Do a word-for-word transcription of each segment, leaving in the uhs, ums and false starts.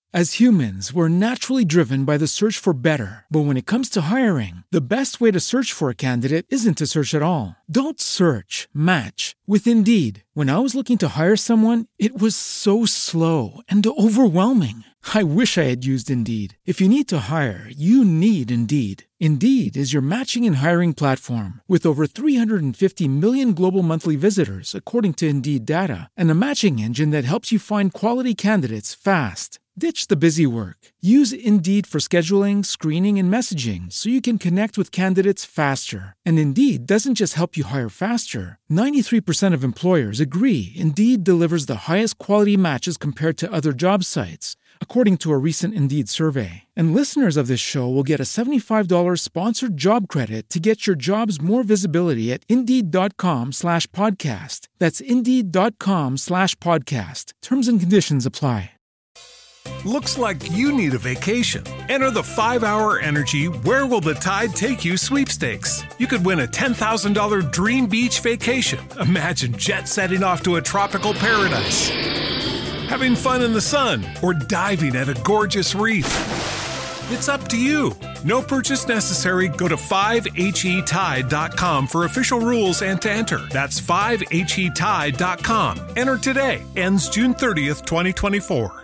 As humans, we're naturally driven by the search for better. But when it comes to hiring, the best way to search for a candidate isn't to search at all. Don't search, match with Indeed. When I was looking to hire someone, it was so slow and overwhelming. I wish I had used Indeed. If you need to hire, you need Indeed. Indeed is your matching and hiring platform with over three hundred fifty million global monthly visitors, according to Indeed data, and a matching engine that helps you find quality candidates fast. Ditch the busy work. Use Indeed for scheduling, screening, and messaging so you can connect with candidates faster. And Indeed doesn't just help you hire faster. ninety-three percent of employers agree Indeed delivers the highest quality matches compared to other job sites, according to a recent Indeed survey. And listeners of this show will get a seventy-five dollars sponsored job credit to get your jobs more visibility at Indeed.com slash podcast. That's Indeed.com slash podcast. Terms and conditions apply. Looks like you need a vacation. Enter the five hour Energy Where Will the Tide Take You sweepstakes. You could win a ten thousand dollars dream beach vacation. Imagine jet setting off to a tropical paradise, having fun in the sun, or diving at a gorgeous reef. It's up to you. No purchase necessary. Go to five H E tide dot com for official rules and to enter. That's five H E tide dot com. Enter today. Ends June thirtieth, twenty twenty-four.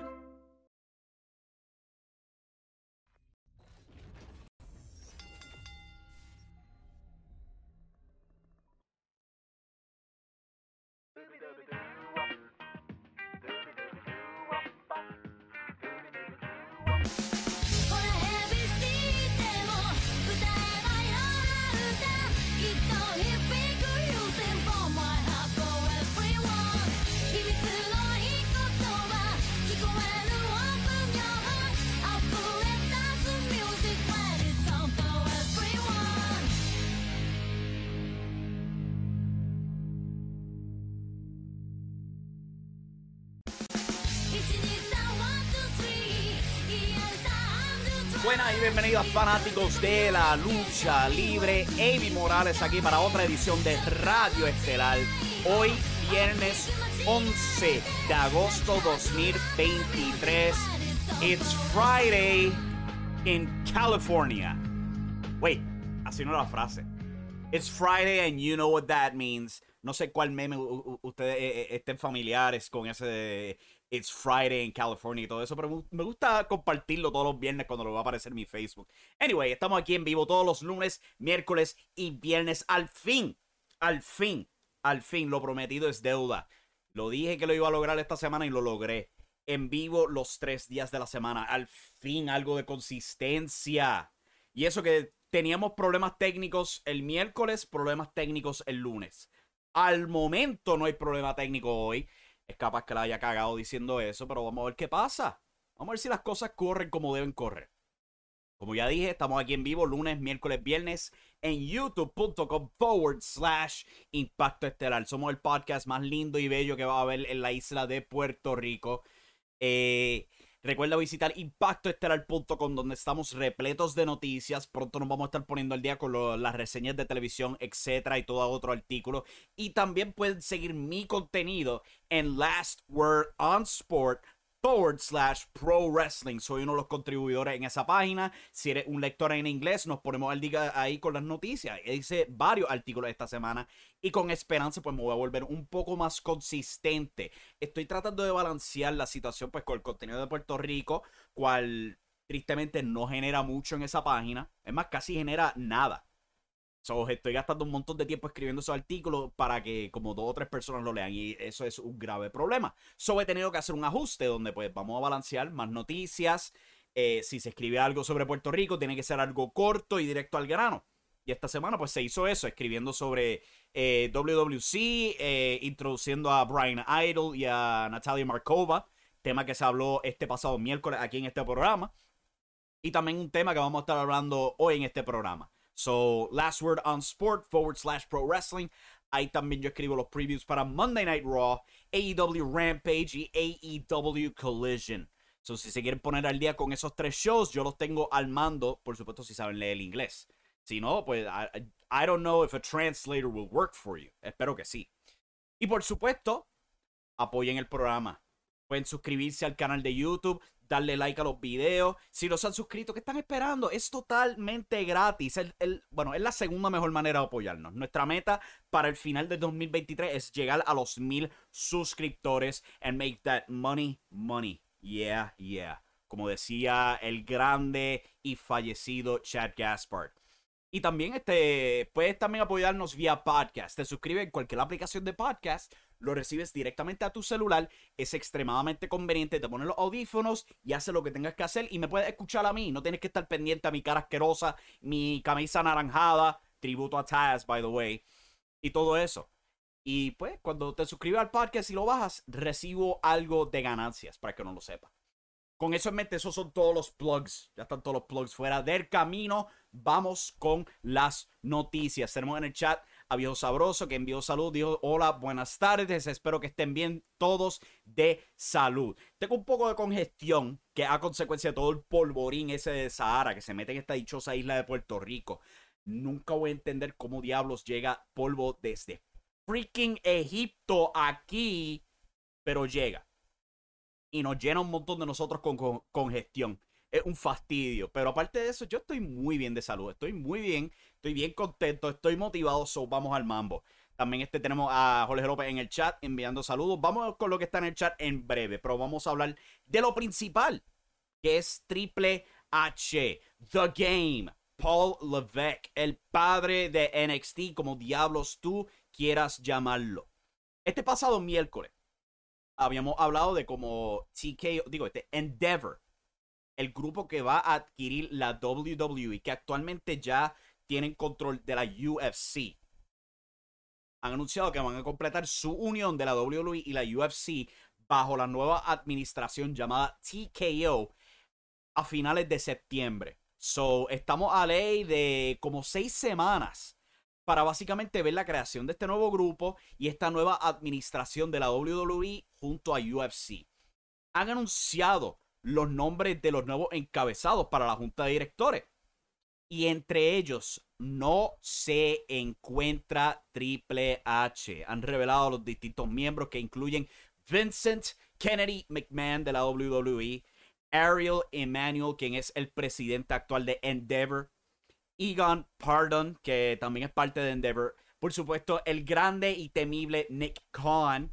Buenas y bienvenidos fanáticos de la lucha libre. Avi Morales aquí para otra edición de Radio Estelar. Hoy viernes once de agosto dos mil veintitrés. It's Friday in California. Wait, así no es la frase. It's Friday and you know what that means. No sé cuál meme ustedes eh, estén familiares con ese de It's Friday in California y todo eso, pero me gusta compartirlo todos los viernes cuando lo va a aparecer en mi Facebook. Anyway, estamos aquí en vivo todos los lunes, miércoles y viernes. Al fin, al fin, al fin, lo prometido es deuda. Lo dije que lo iba a lograr esta semana y lo logré. En vivo los tres días de la semana. Al fin, algo de consistencia. Y eso que teníamos problemas técnicos el miércoles, problemas técnicos el lunes. Al momento no hay problema técnico hoy. Es capaz que la haya cagado diciendo eso, pero vamos a ver qué pasa. Vamos a ver si las cosas corren como deben correr. Como ya dije, estamos aquí en vivo lunes, miércoles, viernes en youtube.com forward slash Impacto Estelar. Somos el podcast más lindo y bello que va a haber en la isla de Puerto Rico. Eh, recuerda visitar impacto estelar punto com, donde estamos repletos de noticias. Pronto nos vamos a estar poniendo al día con lo, las reseñas de televisión, etcétera, y todo otro artículo. Y también pueden seguir mi contenido en Last Word on Sport forward slash Pro Wrestling. Soy uno de los contribuidores en esa página. Si eres un lector en inglés, nos ponemos al día ahí con las noticias. Hice varios artículos esta semana y con esperanza pues me voy a volver un poco más consistente. Estoy tratando de balancear la situación pues con el contenido de Puerto Rico, cual tristemente no genera mucho en esa página. Es más, casi genera nada. So, estoy gastando un montón de tiempo escribiendo esos artículos para que como dos o tres personas lo lean, y eso es un grave problema. So, he tenido que hacer un ajuste donde pues vamos a balancear más noticias. Eh, si se escribe algo sobre Puerto Rico, tiene que ser algo corto y directo al grano. Y esta semana pues se hizo eso, escribiendo sobre eh, W W C, eh, introduciendo a Brian Idol y a Natalia Markova, tema que se habló este pasado miércoles aquí en este programa. Y también un tema que vamos a estar hablando hoy en este programa. So, Last Word on Sport forward slash Pro Wrestling. Ahí también yo escribo los previews para Monday Night Raw, A E W Rampage y A E W Collision. So, si se quieren poner al día con esos tres shows, yo los tengo al mando, por supuesto, si saben leer el inglés. Si no, pues, I, I don't know if a translator will work for you. Espero que sí. Y por supuesto, apoyen el programa. Pueden suscribirse al canal de YouTube, darle like a los videos. Si no se han suscrito, ¿qué están esperando? Es totalmente gratis. El, el, bueno, es la segunda mejor manera de apoyarnos. Nuestra meta para el final del dos mil veintitrés es llegar a los mil suscriptores and make that money, money. Yeah, yeah. Como decía el grande y fallecido Chad Gaspard. Y también este, puedes también apoyarnos vía podcast. Te suscribes en cualquier aplicación de podcast, lo recibes directamente a tu celular. Es extremadamente conveniente. Te pones los audífonos y haces lo que tengas que hacer. Y me puedes escuchar a mí. No tienes que estar pendiente a mi cara asquerosa, mi camisa anaranjada. Tributo a Taz, by the way. Y todo eso. Y pues, cuando te suscribes al podcast y lo bajas, recibo algo de ganancias, para que no lo sepas. Con eso en mente, esos son todos los plugs. Ya están todos los plugs fuera del camino. Vamos con las noticias. Tenemos en el chat a Viejo Sabroso, que envió salud. Dijo, hola, buenas tardes. Espero que estén bien todos de salud. Tengo un poco de congestión, que a consecuencia de todo el polvorín ese de Sahara, que se mete en esta dichosa isla de Puerto Rico. Nunca voy a entender cómo diablos llega polvo desde freaking Egipto aquí, pero llega. Y nos llena un montón de nosotros con, con congestión. Es un fastidio. Pero aparte de eso, yo estoy muy bien de salud. Estoy muy bien. Estoy bien contento. Estoy motivado. So vamos al mambo. También este tenemos a Jorge López en el chat enviando saludos. Vamos con lo que está en el chat en breve. Pero vamos a hablar de lo principal, que es Triple H. The Game. Paul Levesque. El padre de N X T. Como diablos tú quieras llamarlo. Este pasado miércoles habíamos hablado de como T K O, digo, este Endeavor, el grupo que va a adquirir la W W E, que actualmente ya tienen control de la U F C. Han anunciado que van a completar su unión de la W W E y la U F C bajo la nueva administración llamada T K O a finales de septiembre. So, estamos a ley de como seis semanas para básicamente ver la creación de este nuevo grupo y esta nueva administración de la W W E junto a U F C. Han anunciado los nombres de los nuevos encabezados para la junta de directores. Y entre ellos no se encuentra Triple H. Han revelado los distintos miembros que incluyen Vincent Kennedy McMahon de la W W E, Ariel Emanuel, quien es el presidente actual de Endeavor, Egon Pardon, que también es parte de Endeavor. Por supuesto, el grande y temible Nick Khan.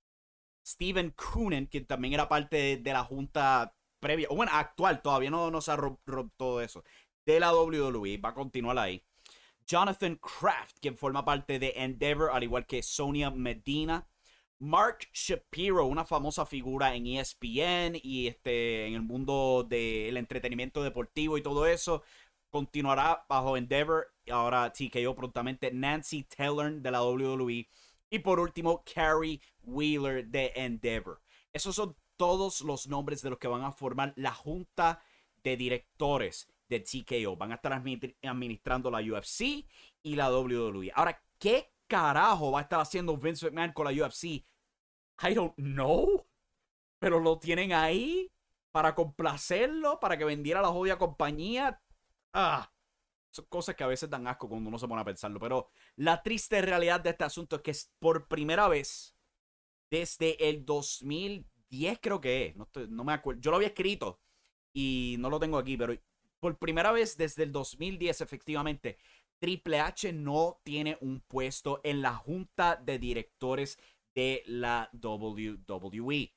Steven Koonin, que también era parte de, de la junta previa, o bueno, actual, todavía no, no se ha roto todo eso, de la W W E. Va a continuar ahí. Jonathan Kraft, quien forma parte de Endeavor, al igual que Sonia Medina. Mark Shapiro, una famosa figura en E S P N y este, en el mundo del entretenimiento deportivo y todo eso. Continuará bajo Endeavor. Ahora T K O prontamente. Nancy Tellern de la W W E. Y por último, Carrie Wheeler de Endeavor. Esos son todos los nombres de los que van a formar la junta de directores de T K O. Van a estar administrando la U F C y la W W E. Ahora, ¿qué carajo va a estar haciendo Vince McMahon con la U F C? I don't know. Pero lo tienen ahí para complacerlo, para que vendiera la jodida compañía. Ah, son cosas que a veces dan asco cuando uno se pone a pensarlo. Pero la triste realidad de este asunto es que es por primera vez desde el dos mil diez, creo que es. No, estoy, no me acuerdo. Yo lo había escrito y no lo tengo aquí, pero por primera vez desde el dos mil diez, efectivamente, Triple H no tiene un puesto en la junta de directores de la W W E.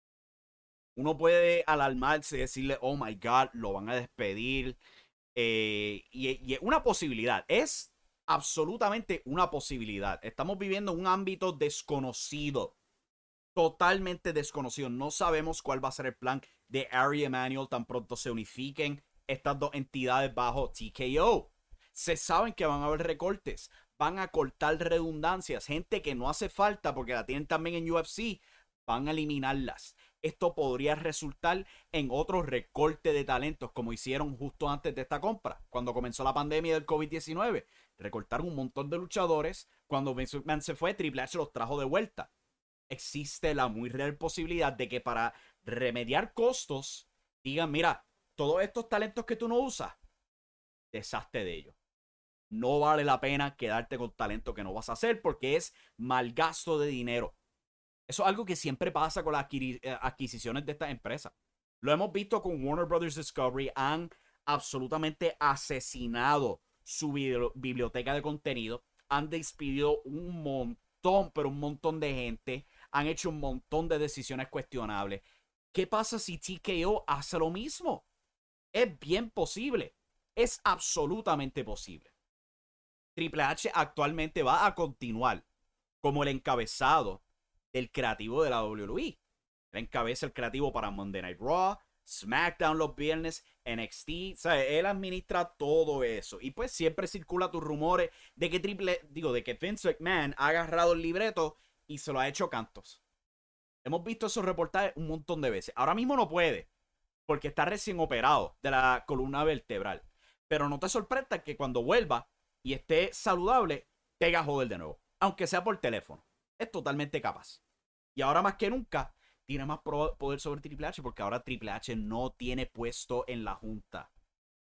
Uno puede alarmarse y decirle, oh my God, lo van a despedir. Eh, y, y una posibilidad, es absolutamente una posibilidad. Estamos viviendo un ámbito desconocido, totalmente desconocido. No sabemos cuál va a ser el plan de Ari Emanuel tan pronto se unifiquen estas dos entidades bajo T K O. Se saben que van a haber recortes, van a cortar redundancias, gente que no hace falta porque la tienen también en U F C, van a eliminarlas. Esto podría resultar en otro recorte de talentos como hicieron justo antes de esta compra. Cuando comenzó la pandemia del COVID diecinueve, recortaron un montón de luchadores. Cuando Vince McMahon se fue, Triple H los trajo de vuelta. Existe la muy real posibilidad de que para remediar costos digan, mira, todos estos talentos que tú no usas, deshazte de ellos. No vale la pena quedarte con talento que no vas a hacer porque es mal gasto de dinero. Eso es algo que siempre pasa con las adquisiciones de estas empresas. Lo hemos visto con Warner Brothers Discovery. Han absolutamente asesinado su biblioteca de contenido. Han despedido un montón, pero un montón de gente. Han hecho un montón de decisiones cuestionables. ¿Qué pasa si T K O hace lo mismo? Es bien posible. Es absolutamente posible. Triple H actualmente va a continuar como el encabezado del creativo de la W W E. Él encabeza el creativo para Monday Night Raw, SmackDown los viernes, N X T. ¿Sabes? Él administra todo eso. Y pues siempre circula tus rumores de que Triple, digo, de que Vince McMahon ha agarrado el libreto y se lo ha hecho cantos. Hemos visto esos reportajes un montón de veces. Ahora mismo no puede, porque está recién operado de la columna vertebral. Pero no te sorprenda que cuando vuelva y esté saludable, te haga joder de nuevo. Aunque sea por teléfono. Es totalmente capaz. Y ahora más que nunca, tiene más poder sobre Triple H, porque ahora Triple H no tiene puesto en la junta.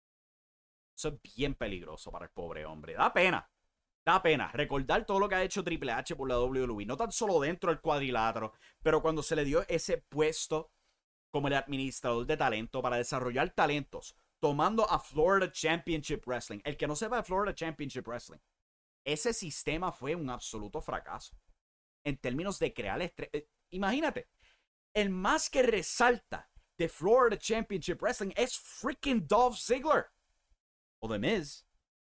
Eso es bien peligroso para el pobre hombre. Da pena. Da pena recordar todo lo que ha hecho Triple H por la W W E. No tan solo dentro del cuadrilátero, pero cuando se le dio ese puesto como el administrador de talento para desarrollar talentos, tomando a Florida Championship Wrestling. El que no sepa de Florida Championship Wrestling, ese sistema fue un absoluto fracaso. En términos de crear estrellas. Imagínate, el más que resalta de Florida Championship Wrestling es freaking Dolph Ziggler. O The Miz.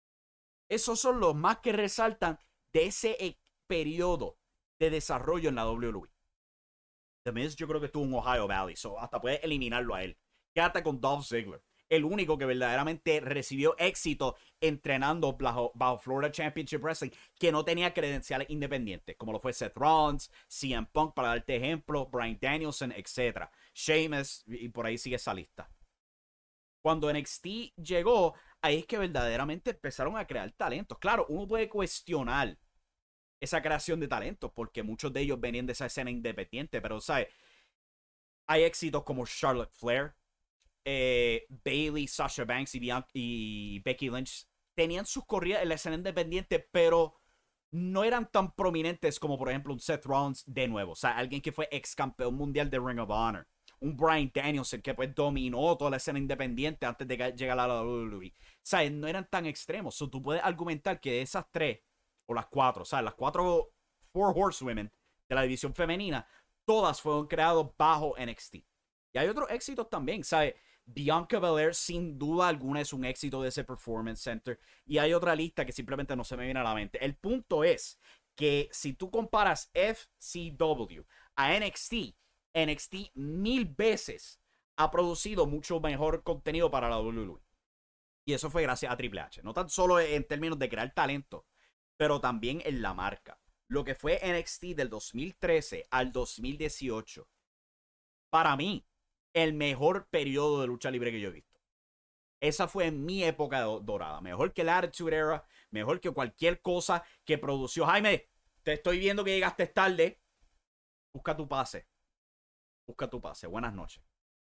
Esos son los más que resaltan de ese periodo de desarrollo en la W W E. The Miz yo creo que estuvo en Ohio Valley, so hasta puedes eliminarlo a él. Quédate con Dolph Ziggler. El único que verdaderamente recibió éxito entrenando bajo, bajo Florida Championship Wrestling, que no tenía credenciales independientes, como lo fue Seth Rollins, C M Punk, para darte ejemplo, Bryan Danielson, etcétera. Sheamus, y por ahí sigue esa lista. Cuando N X T llegó, ahí es que verdaderamente empezaron a crear talentos. Claro, uno puede cuestionar esa creación de talentos, porque muchos de ellos venían de esa escena independiente, pero, ¿sabes? Hay éxitos como Charlotte Flair, Eh, Bayley, Sasha Banks y, Bian y Becky Lynch tenían sus corridas en la escena independiente, pero no eran tan prominentes como, por ejemplo, un Seth Rollins de nuevo. O sea, alguien que fue ex campeón mundial de Ring of Honor. Un Bryan Danielson que pues dominó toda la escena independiente antes de llegar a la W W E. O sea, no eran tan extremos. So, tú puedes argumentar que esas tres, o las cuatro, o sea, las cuatro Four Horsewomen de la división femenina, todas fueron creadas bajo N X T. Y hay otros éxitos también, ¿sabes? Bianca Belair sin duda alguna es un éxito de ese Performance Center. Y hay otra lista que simplemente no se me viene a la mente. El punto es que si tú comparas F C W a N X T, N X T mil veces ha producido mucho mejor contenido para la W W E. Y eso fue gracias a Triple H. No tan solo en términos de crear talento, pero también en la marca. Lo que fue N X T del dos mil trece al dos mil dieciocho. Para mí, el mejor periodo de lucha libre que yo he visto. Esa fue mi época dorada. Mejor que la Attitude Era. Mejor que cualquier cosa que produció. Jaime, te estoy viendo que llegaste tarde. Busca tu pase. Busca tu pase. Buenas noches.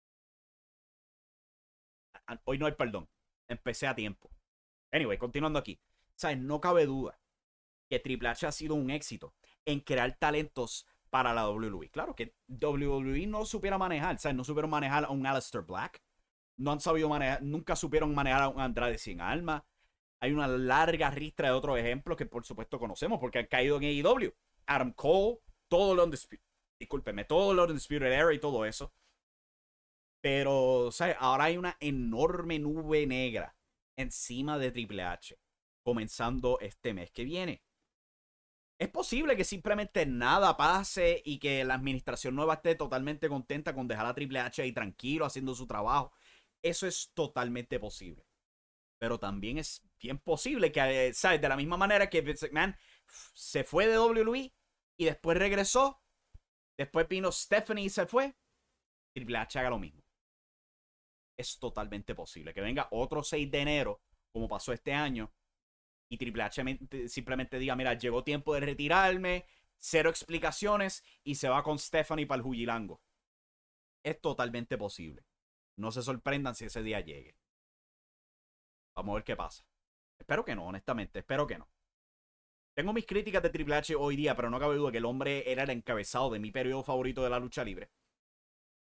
Hoy no hay perdón. Empecé a tiempo. Anyway, continuando aquí. ¿Sabes? No cabe duda que Triple H ha sido un éxito en crear talentos para la W W E. Claro que W W E no supiera manejar, ¿sabes? No supieron manejar a un Aleister Black. No han sabido manejar, nunca supieron manejar a un Andrade Sin Alma. Hay una larga ristra de otros ejemplos que por supuesto conocemos porque han caído en A E W. Adam Cole, todo lo Undisputed, discúlpeme, todo lo Undisputed Era y todo eso. Pero, ¿sabes? Ahora hay una enorme nube negra encima de Triple H, comenzando este mes que viene. Es posible que simplemente nada pase y que la administración nueva esté totalmente contenta con dejar a Triple H ahí tranquilo haciendo su trabajo. Eso es totalmente posible. Pero también es bien posible que, ¿sabes? De la misma manera que Vince McMahon se fue de W W E y después regresó. Después vino Stephanie y se fue. Triple H haga lo mismo. Es totalmente posible que venga otro seis de enero, como pasó este año, y Triple H simplemente diga, mira, llegó tiempo de retirarme, cero explicaciones, y se va con Stephanie para el Jujilango. Es totalmente posible. No se sorprendan si ese día llegue. Vamos a ver qué pasa. Espero que no, honestamente, espero que no. Tengo mis críticas de Triple H hoy día, pero no cabe duda que el hombre era el encabezado de mi periodo favorito de la lucha libre.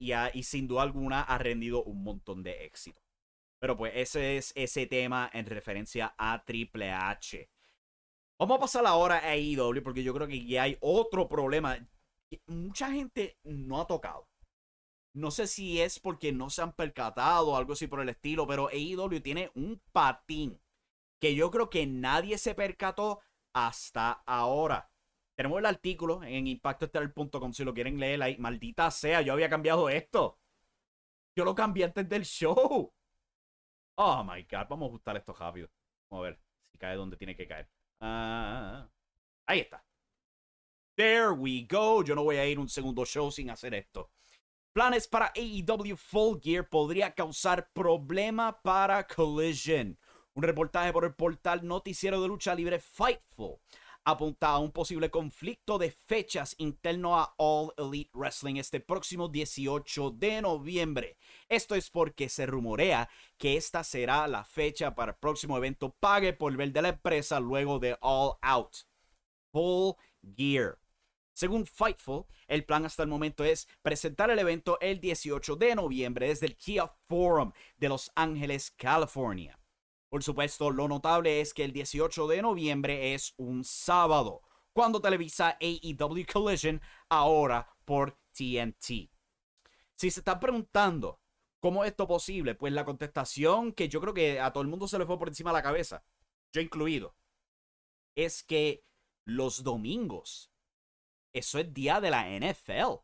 y, ha, y sin duda alguna ha rendido un montón de éxito. Pero pues ese es ese tema en referencia a Triple H. Vamos a pasar ahora a A E W porque yo creo que ya hay otro problema que mucha gente no ha tocado. No sé si es porque no se han percatado o algo así por el estilo, pero A E W tiene un patín que yo creo que nadie se percató hasta ahora. Tenemos el artículo en impacto estelar punto com si lo quieren leer ahí. Maldita sea, yo había cambiado esto. Yo lo cambié antes del show. Oh my god, vamos a ajustar esto rápido. Vamos a ver si cae donde tiene que caer. Ah, ahí está. There we go. Yo no voy a ir un segundo show sin hacer esto. Planes para A E W Full Gear podría causar problema para Collision. Un reportaje por el portal noticiero de lucha libre Fightful apunta a un posible conflicto de fechas interno a All Elite Wrestling este próximo dieciocho de noviembre. Esto es porque se rumorea que esta será la fecha para el próximo evento pague por ver de la empresa luego de All Out Full Gear. Según Fightful, el plan hasta el momento es presentar el evento el dieciocho de noviembre desde el Kia Forum de Los Ángeles, California. Por supuesto, lo notable es que el dieciocho de noviembre es un sábado, cuando televisa A E W Collision ahora por T N T. Si se están preguntando cómo es esto posible, pues la contestación que yo creo que a todo el mundo se le fue por encima de la cabeza, yo incluido, es que los domingos, eso es día de la N F L.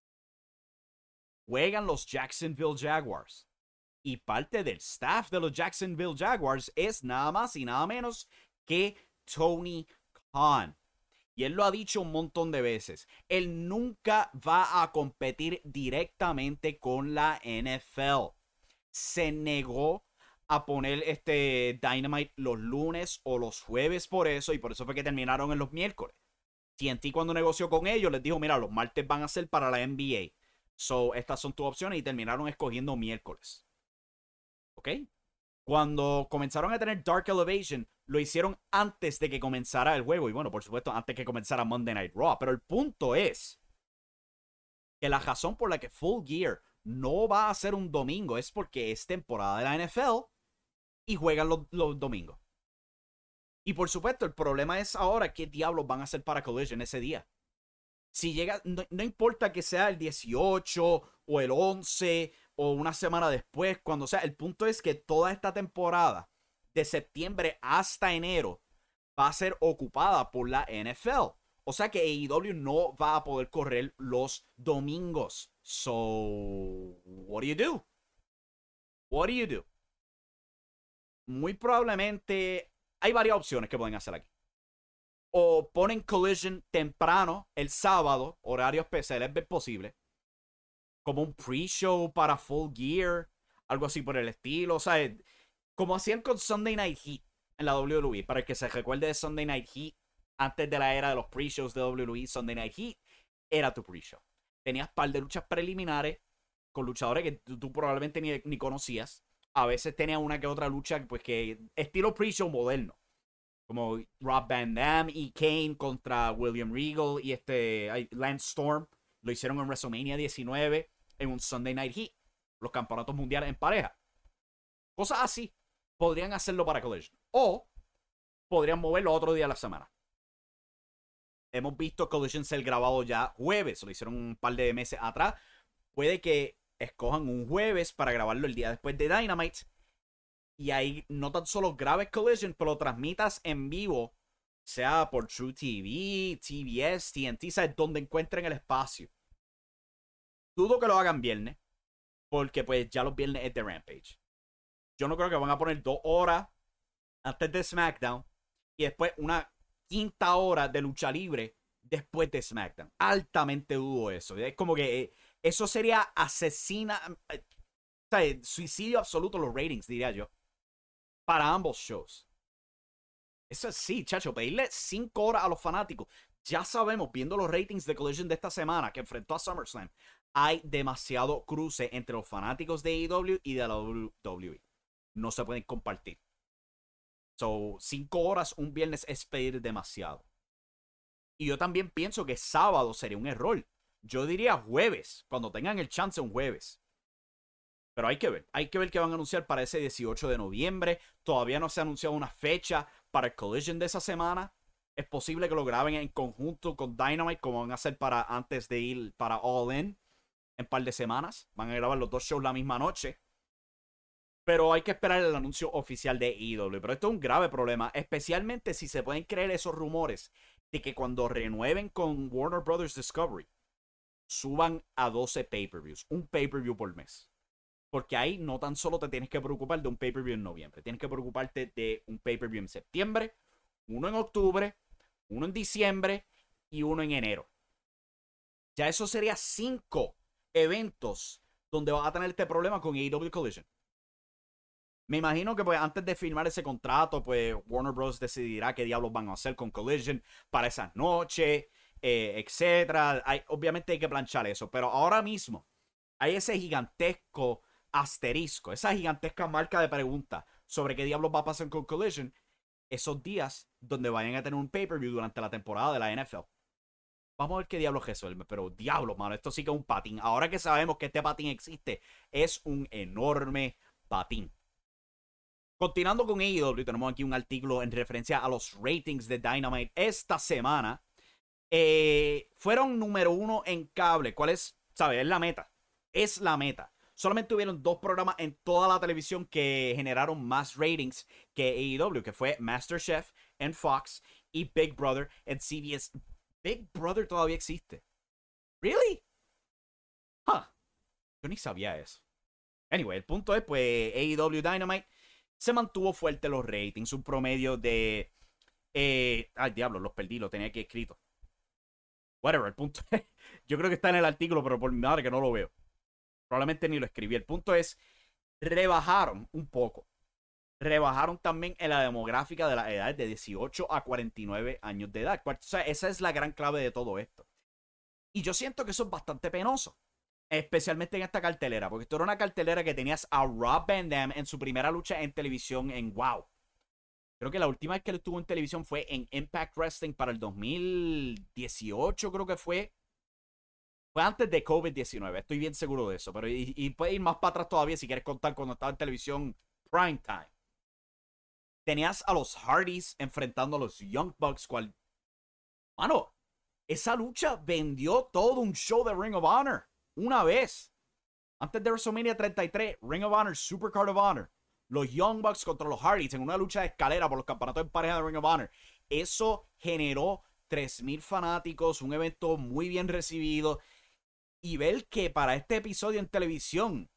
Juegan los Jacksonville Jaguars. Y parte del staff de los Jacksonville Jaguars es nada más y nada menos que Tony Khan. Y él lo ha dicho un montón de veces. Él nunca va a competir directamente con la N F L. Se negó a poner este Dynamite los lunes o los jueves por eso. Y por eso fue que terminaron en los miércoles. T N T cuando negoció con ellos les dijo, mira, los martes van a ser para la N B A. So, estas son tus opciones y terminaron escogiendo miércoles. ¿Ok? Cuando comenzaron a tener Dark Elevation, lo hicieron antes de que comenzara el juego. Y bueno, por supuesto, antes que comenzara Monday Night Raw. Pero el punto es que la razón por la que Full Gear no va a ser un domingo es porque es temporada de la N F L y juegan los, los domingos. Y por supuesto, el problema es ahora qué diablos van a hacer para Collision ese día. Si llega, no, no importa que sea el dieciocho o el once o una semana después, cuando sea, el punto es que toda esta temporada, de septiembre hasta enero, va a ser ocupada por la N F L. O sea que A E W no va a poder correr los domingos. So, what do you do? What do you do? Muy probablemente hay varias opciones que pueden hacer aquí. O ponen Collision temprano el sábado, horario especial, es posible. Como un pre-show para Full Gear, algo así por el estilo. O sea, como hacían con Sunday Night Heat en la W W E. Para el que se recuerde de Sunday Night Heat, antes de la era de los pre-shows de W W E, Sunday Night Heat era tu pre-show. Tenías un par de luchas preliminares con luchadores que tú, tú probablemente ni, ni conocías. A veces tenías una que otra lucha, pues que estilo pre-show moderno. Como Rob Van Dam y Kane contra William Regal y este Lance Storm. Lo hicieron en WrestleMania diecinueve en un Sunday Night Heat. Los campeonatos mundiales en pareja. Cosas así. Podrían hacerlo para Collision. O podrían moverlo otro día de la semana. Hemos visto Collision ser grabado ya jueves. Lo hicieron un par de meses atrás. Puede que escojan un jueves para grabarlo el día después de Dynamite. Y ahí no tan solo grabes Collision, pero lo transmitas en vivo. Sea por True T V, T B S, T N T, ¿sabes? Donde encuentren el espacio. Dudo que lo hagan viernes. Porque pues ya los viernes es de Rampage. Yo no creo que van a poner dos horas antes de SmackDown. Y después una quinta hora de lucha libre después de SmackDown. Altamente dudo eso. Es como que eh, eso sería asesina... Eh, ¿sabes? Suicidio absoluto los ratings, diría yo. Para ambos shows. Eso sí, chacho, pedirle cinco horas a los fanáticos. Ya sabemos, viendo los ratings de Collision de esta semana que enfrentó a SummerSlam, hay demasiado cruce entre los fanáticos de A E W y de la W W E. No se pueden compartir. So, cinco horas un viernes es pedir demasiado. Y yo también pienso que sábado sería un error. Yo diría jueves, cuando tengan el chance un jueves. Pero hay que ver, hay que ver qué van a anunciar para ese dieciocho de noviembre. Todavía no se ha anunciado una fecha para el Collision de esa semana. Es posible que lo graben en conjunto con Dynamite, como van a hacer para antes de ir para All In en un par de semanas. Van a grabar los dos shows la misma noche. Pero hay que esperar el anuncio oficial de A E W. Pero esto es un grave problema, especialmente si se pueden creer esos rumores de que cuando renueven con Warner Brothers Discovery, suban a doce pay-per-views. Un pay-per-view por mes. Porque ahí no tan solo te tienes que preocupar de un pay-per-view en noviembre. Tienes que preocuparte de un pay-per-view en septiembre, uno en octubre, uno en diciembre y uno en enero. Ya eso sería cinco eventos donde vas a tener este problema con A E W Collision. Me imagino que pues antes de firmar ese contrato, pues Warner Bros. Decidirá qué diablos van a hacer con Collision para esas noches, eh, etcétera. Hay, obviamente hay que planchar eso, pero ahora mismo hay ese gigantesco asterisco, esa gigantesca marca de pregunta sobre qué diablos va a pasar con Collision esos días donde vayan a tener un pay-per-view durante la temporada de la N F L. Vamos a ver qué diablos resuelve, pero diablos, mano, esto sí que es un patín. Ahora que sabemos que este patín existe, es un enorme patín. Continuando con A E W, tenemos aquí un artículo en referencia a los ratings de Dynamite esta semana. Eh, fueron número uno en cable. ¿Cuál es? ¿Sabes? Es la meta. Es la meta. Solamente tuvieron dos programas en toda la televisión que generaron más ratings que A E W, que fue MasterChef en Fox y Big Brother en C B S. Big Brother todavía existe. ¿Really? Huh. Yo ni sabía eso. Anyway, el punto es, pues, A E W Dynamite se mantuvo fuerte los ratings. Un promedio de... Eh, ay, diablo, los perdí, lo tenía aquí escrito. Whatever, el punto es... Yo creo que está en el artículo, pero por mi madre que no lo veo. Probablemente ni lo escribí. El punto es, rebajaron un poco. Rebajaron también en la demográfica de la edad de dieciocho a cuarenta y nueve años de edad. O sea, esa es la gran clave de todo esto. Y yo siento que eso es bastante penoso. Especialmente en esta cartelera. Porque esto era una cartelera que tenías a Rob Van Dam en su primera lucha en televisión en WOW. Creo que la última vez que él estuvo en televisión fue en Impact Wrestling para el dos mil dieciocho, creo que fue. Fue antes de COVID diecinueve, estoy bien seguro de eso. Pero y, y puedes ir más para atrás todavía si quieres contar cuando estaba en televisión prime time. Tenías a los Hardys enfrentando a los Young Bucks, cual... Mano, esa lucha vendió todo un show de Ring of Honor. Una vez. Antes de WrestleMania treinta y tres, Ring of Honor, Supercard of Honor. Los Young Bucks contra los Hardys en una lucha de escalera por los campeonatos en pareja de Ring of Honor. Eso generó tres mil fanáticos, un evento muy bien recibido. Y ver que para este episodio en televisión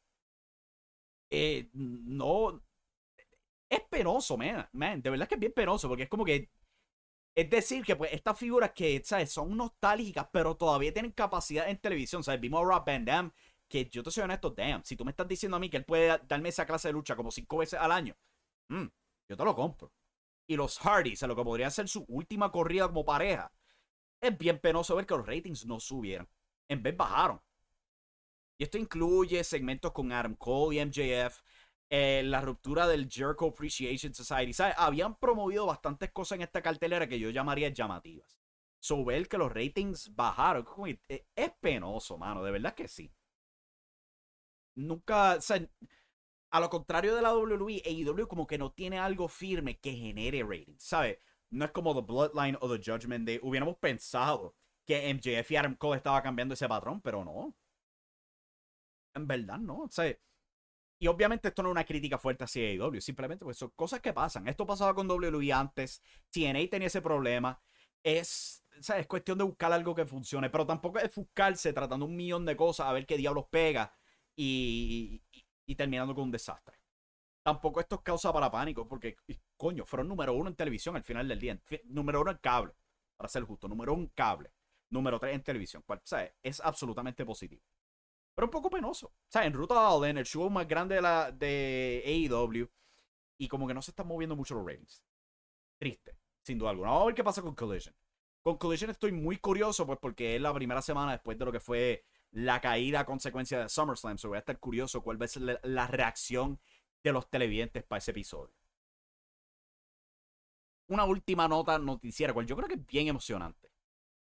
eh, no... Es penoso, man, man. De verdad que es bien penoso, porque es como que... Es decir, que pues estas figuras que, ¿sabes? Son nostálgicas, pero todavía tienen capacidad en televisión, ¿sabes? Vimos a Rob Van Dam, que yo te soy honesto, damn, si tú me estás diciendo a mí que él puede darme esa clase de lucha como cinco veces al año, mm, yo te lo compro. Y los Hardys, a lo que podría ser su última corrida como pareja, es bien penoso ver que los ratings no subieron. En vez bajaron. Y esto incluye segmentos con Adam Cole y M J F, eh, la ruptura del Jericho Appreciation Society. ¿Sabes? Habían promovido bastantes cosas en esta cartelera que yo llamaría llamativas. So, ver que los ratings bajaron es penoso, mano. De verdad que sí. Nunca, o sea, a lo contrario de la W W E, A E W como que no tiene algo firme que genere ratings, ¿sabes? No es como The Bloodline o The Judgment Day. Hubiéramos pensado que M J F y Adam Cole estaba cambiando ese patrón, pero no. En verdad, no. O sea, y obviamente esto no es una crítica fuerte hacia A E W, simplemente pues son cosas que pasan. Esto pasaba con W W E antes, T N A tenía ese problema. Es, o sea, es cuestión de buscar algo que funcione, pero tampoco es buscarse tratando un millón de cosas a ver qué diablos pega y, y, y terminando con un desastre. Tampoco esto es causa para pánico, porque, coño, fueron número uno en televisión al final del día. Número uno en cable, para ser justo. Número uno en cable. Número tres en televisión. Cual, o sea, es absolutamente positivo. Pero un poco penoso. O sea, en Ruta All In, el show más grande de, la, de A E W, y como que no se están moviendo mucho los ratings. Triste, sin duda alguna. Vamos a ver qué pasa con Collision. Con Collision estoy muy curioso, pues porque es la primera semana después de lo que fue la caída a consecuencia de SummerSlam. So voy a estar curioso cuál va a ser la, la reacción de los televidentes para ese episodio. Una última nota noticiera, cual yo creo que es bien emocionante.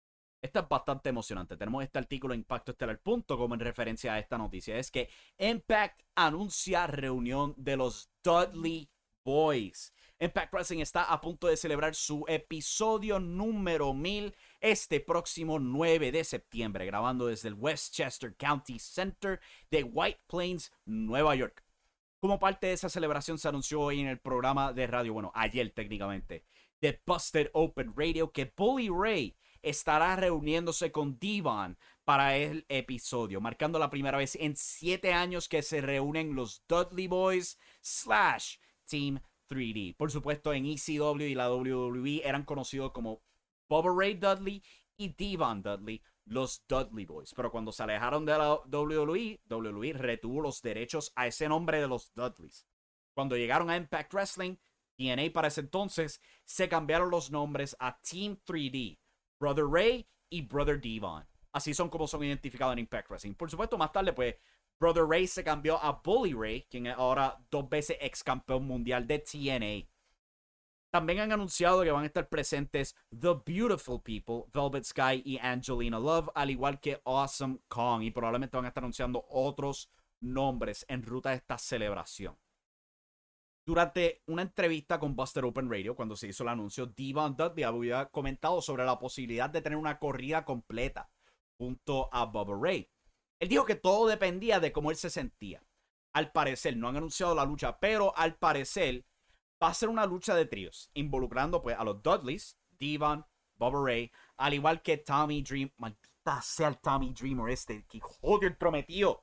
Esta es bastante emocionante. Tenemos este artículo en impacto estelar punto com en referencia a esta noticia. Es que Impact anuncia reunión de los Dudley Boys. Impact Wrestling está a punto de celebrar su episodio número mil este próximo nueve de septiembre, grabando desde el Westchester County Center de White Plains, Nueva York. Como parte de esa celebración se anunció hoy en el programa de radio, bueno, ayer técnicamente, de Busted Open Radio, que Bully Ray estará reuniéndose con Devon para el episodio, marcando la primera vez en siete años que se reúnen los Dudley Boys slash Team tres D. Por supuesto, en E C W y la W W E eran conocidos como Bubba Ray Dudley y Devon Dudley, los Dudley Boys. Pero cuando se alejaron de la W W E, W W E retuvo los derechos a ese nombre de los Dudleys. Cuando llegaron a Impact Wrestling, T N A para ese entonces, se cambiaron los nombres a Team tres D, Brother Ray y Brother Devon. Así son como son identificados en Impact Wrestling. Por supuesto, más tarde, pues, Brother Ray se cambió a Bully Ray, quien es ahora dos veces ex campeón mundial de T N A. También han anunciado que van a estar presentes The Beautiful People, Velvet Sky y Angelina Love, al igual que Awesome Kong. Y probablemente van a estar anunciando otros nombres en ruta de esta celebración. Durante una entrevista con Busted Open Radio, cuando se hizo el anuncio, Devon Dudley había comentado sobre la posibilidad de tener una corrida completa junto a Bubba Ray. Él dijo que todo dependía de cómo él se sentía. Al parecer, no han anunciado la lucha, pero al parecer va a ser una lucha de tríos, involucrando pues a los Dudleys, Devon, Bubba Ray, al igual que Tommy Dream. Maldita sea el Tommy Dreamer este, que joder el prometido.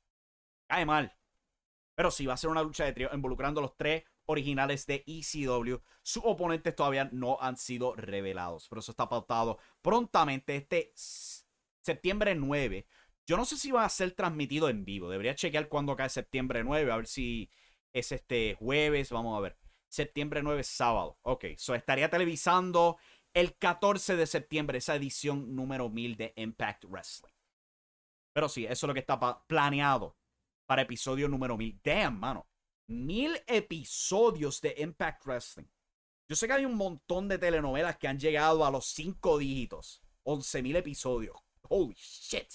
Cae mal. Pero sí, va a ser una lucha de tríos involucrando a los tres originales de E C W. Sus oponentes todavía no han sido revelados, pero eso está pautado prontamente este septiembre nueve. Yo no sé si va a ser transmitido en vivo. Debería chequear cuándo cae septiembre nueve. A ver si es este jueves. Vamos a ver. Septiembre nueve, sábado. Ok, so estaría televisando el catorce de septiembre esa edición número mil de Impact Wrestling. Pero sí, eso es lo que está planeado para episodio número mil. Damn, mano. Mil episodios de Impact Wrestling. Yo sé que hay un montón de telenovelas que han llegado a los cinco dígitos. once mil episodios. Holy shit.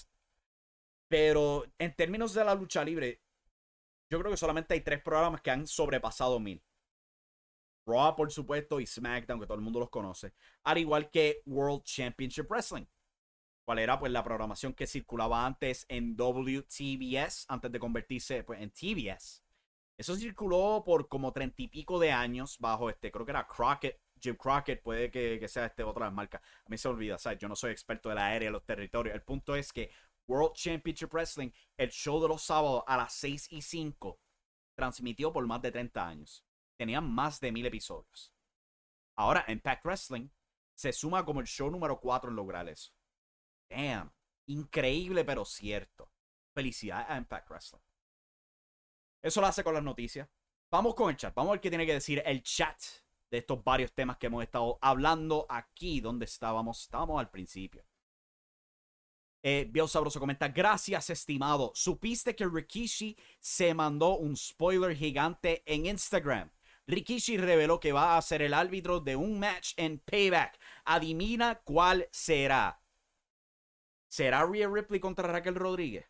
Pero en términos de la lucha libre, yo creo que solamente hay tres programas que han sobrepasado mil. Raw, por supuesto, y SmackDown, que todo el mundo los conoce. Al igual que World Championship Wrestling. ¿Cuál era? Pues la programación que circulaba antes en W T B S, antes de convertirse pues, en T B S. Eso circuló por como treinta y pico de años bajo este, creo que era Crockett, Jim Crockett, puede que, que sea este otra marca. A mí se me olvida, ¿sabes? Yo no soy experto de la aérea, de los territorios. El punto es que World Championship Wrestling, el show de los sábados a las seis y cinco, transmitió por más de treinta años. Tenían más de mil episodios. Ahora, Impact Wrestling se suma como el show número cuatro en lograr eso. Damn. Increíble, pero cierto. Felicidades a Impact Wrestling. Eso lo hace con las noticias. Vamos con el chat. Vamos a ver qué tiene que decir el chat de estos varios temas que hemos estado hablando aquí donde estábamos. Estábamos al principio. Eh, Biel Sabroso comenta: gracias, estimado. ¿Supiste que Rikishi se mandó un spoiler gigante en Instagram? Rikishi reveló que va a ser el árbitro de un match en Payback. Adivina cuál será. ¿Será Rhea Ripley contra Raquel Rodríguez?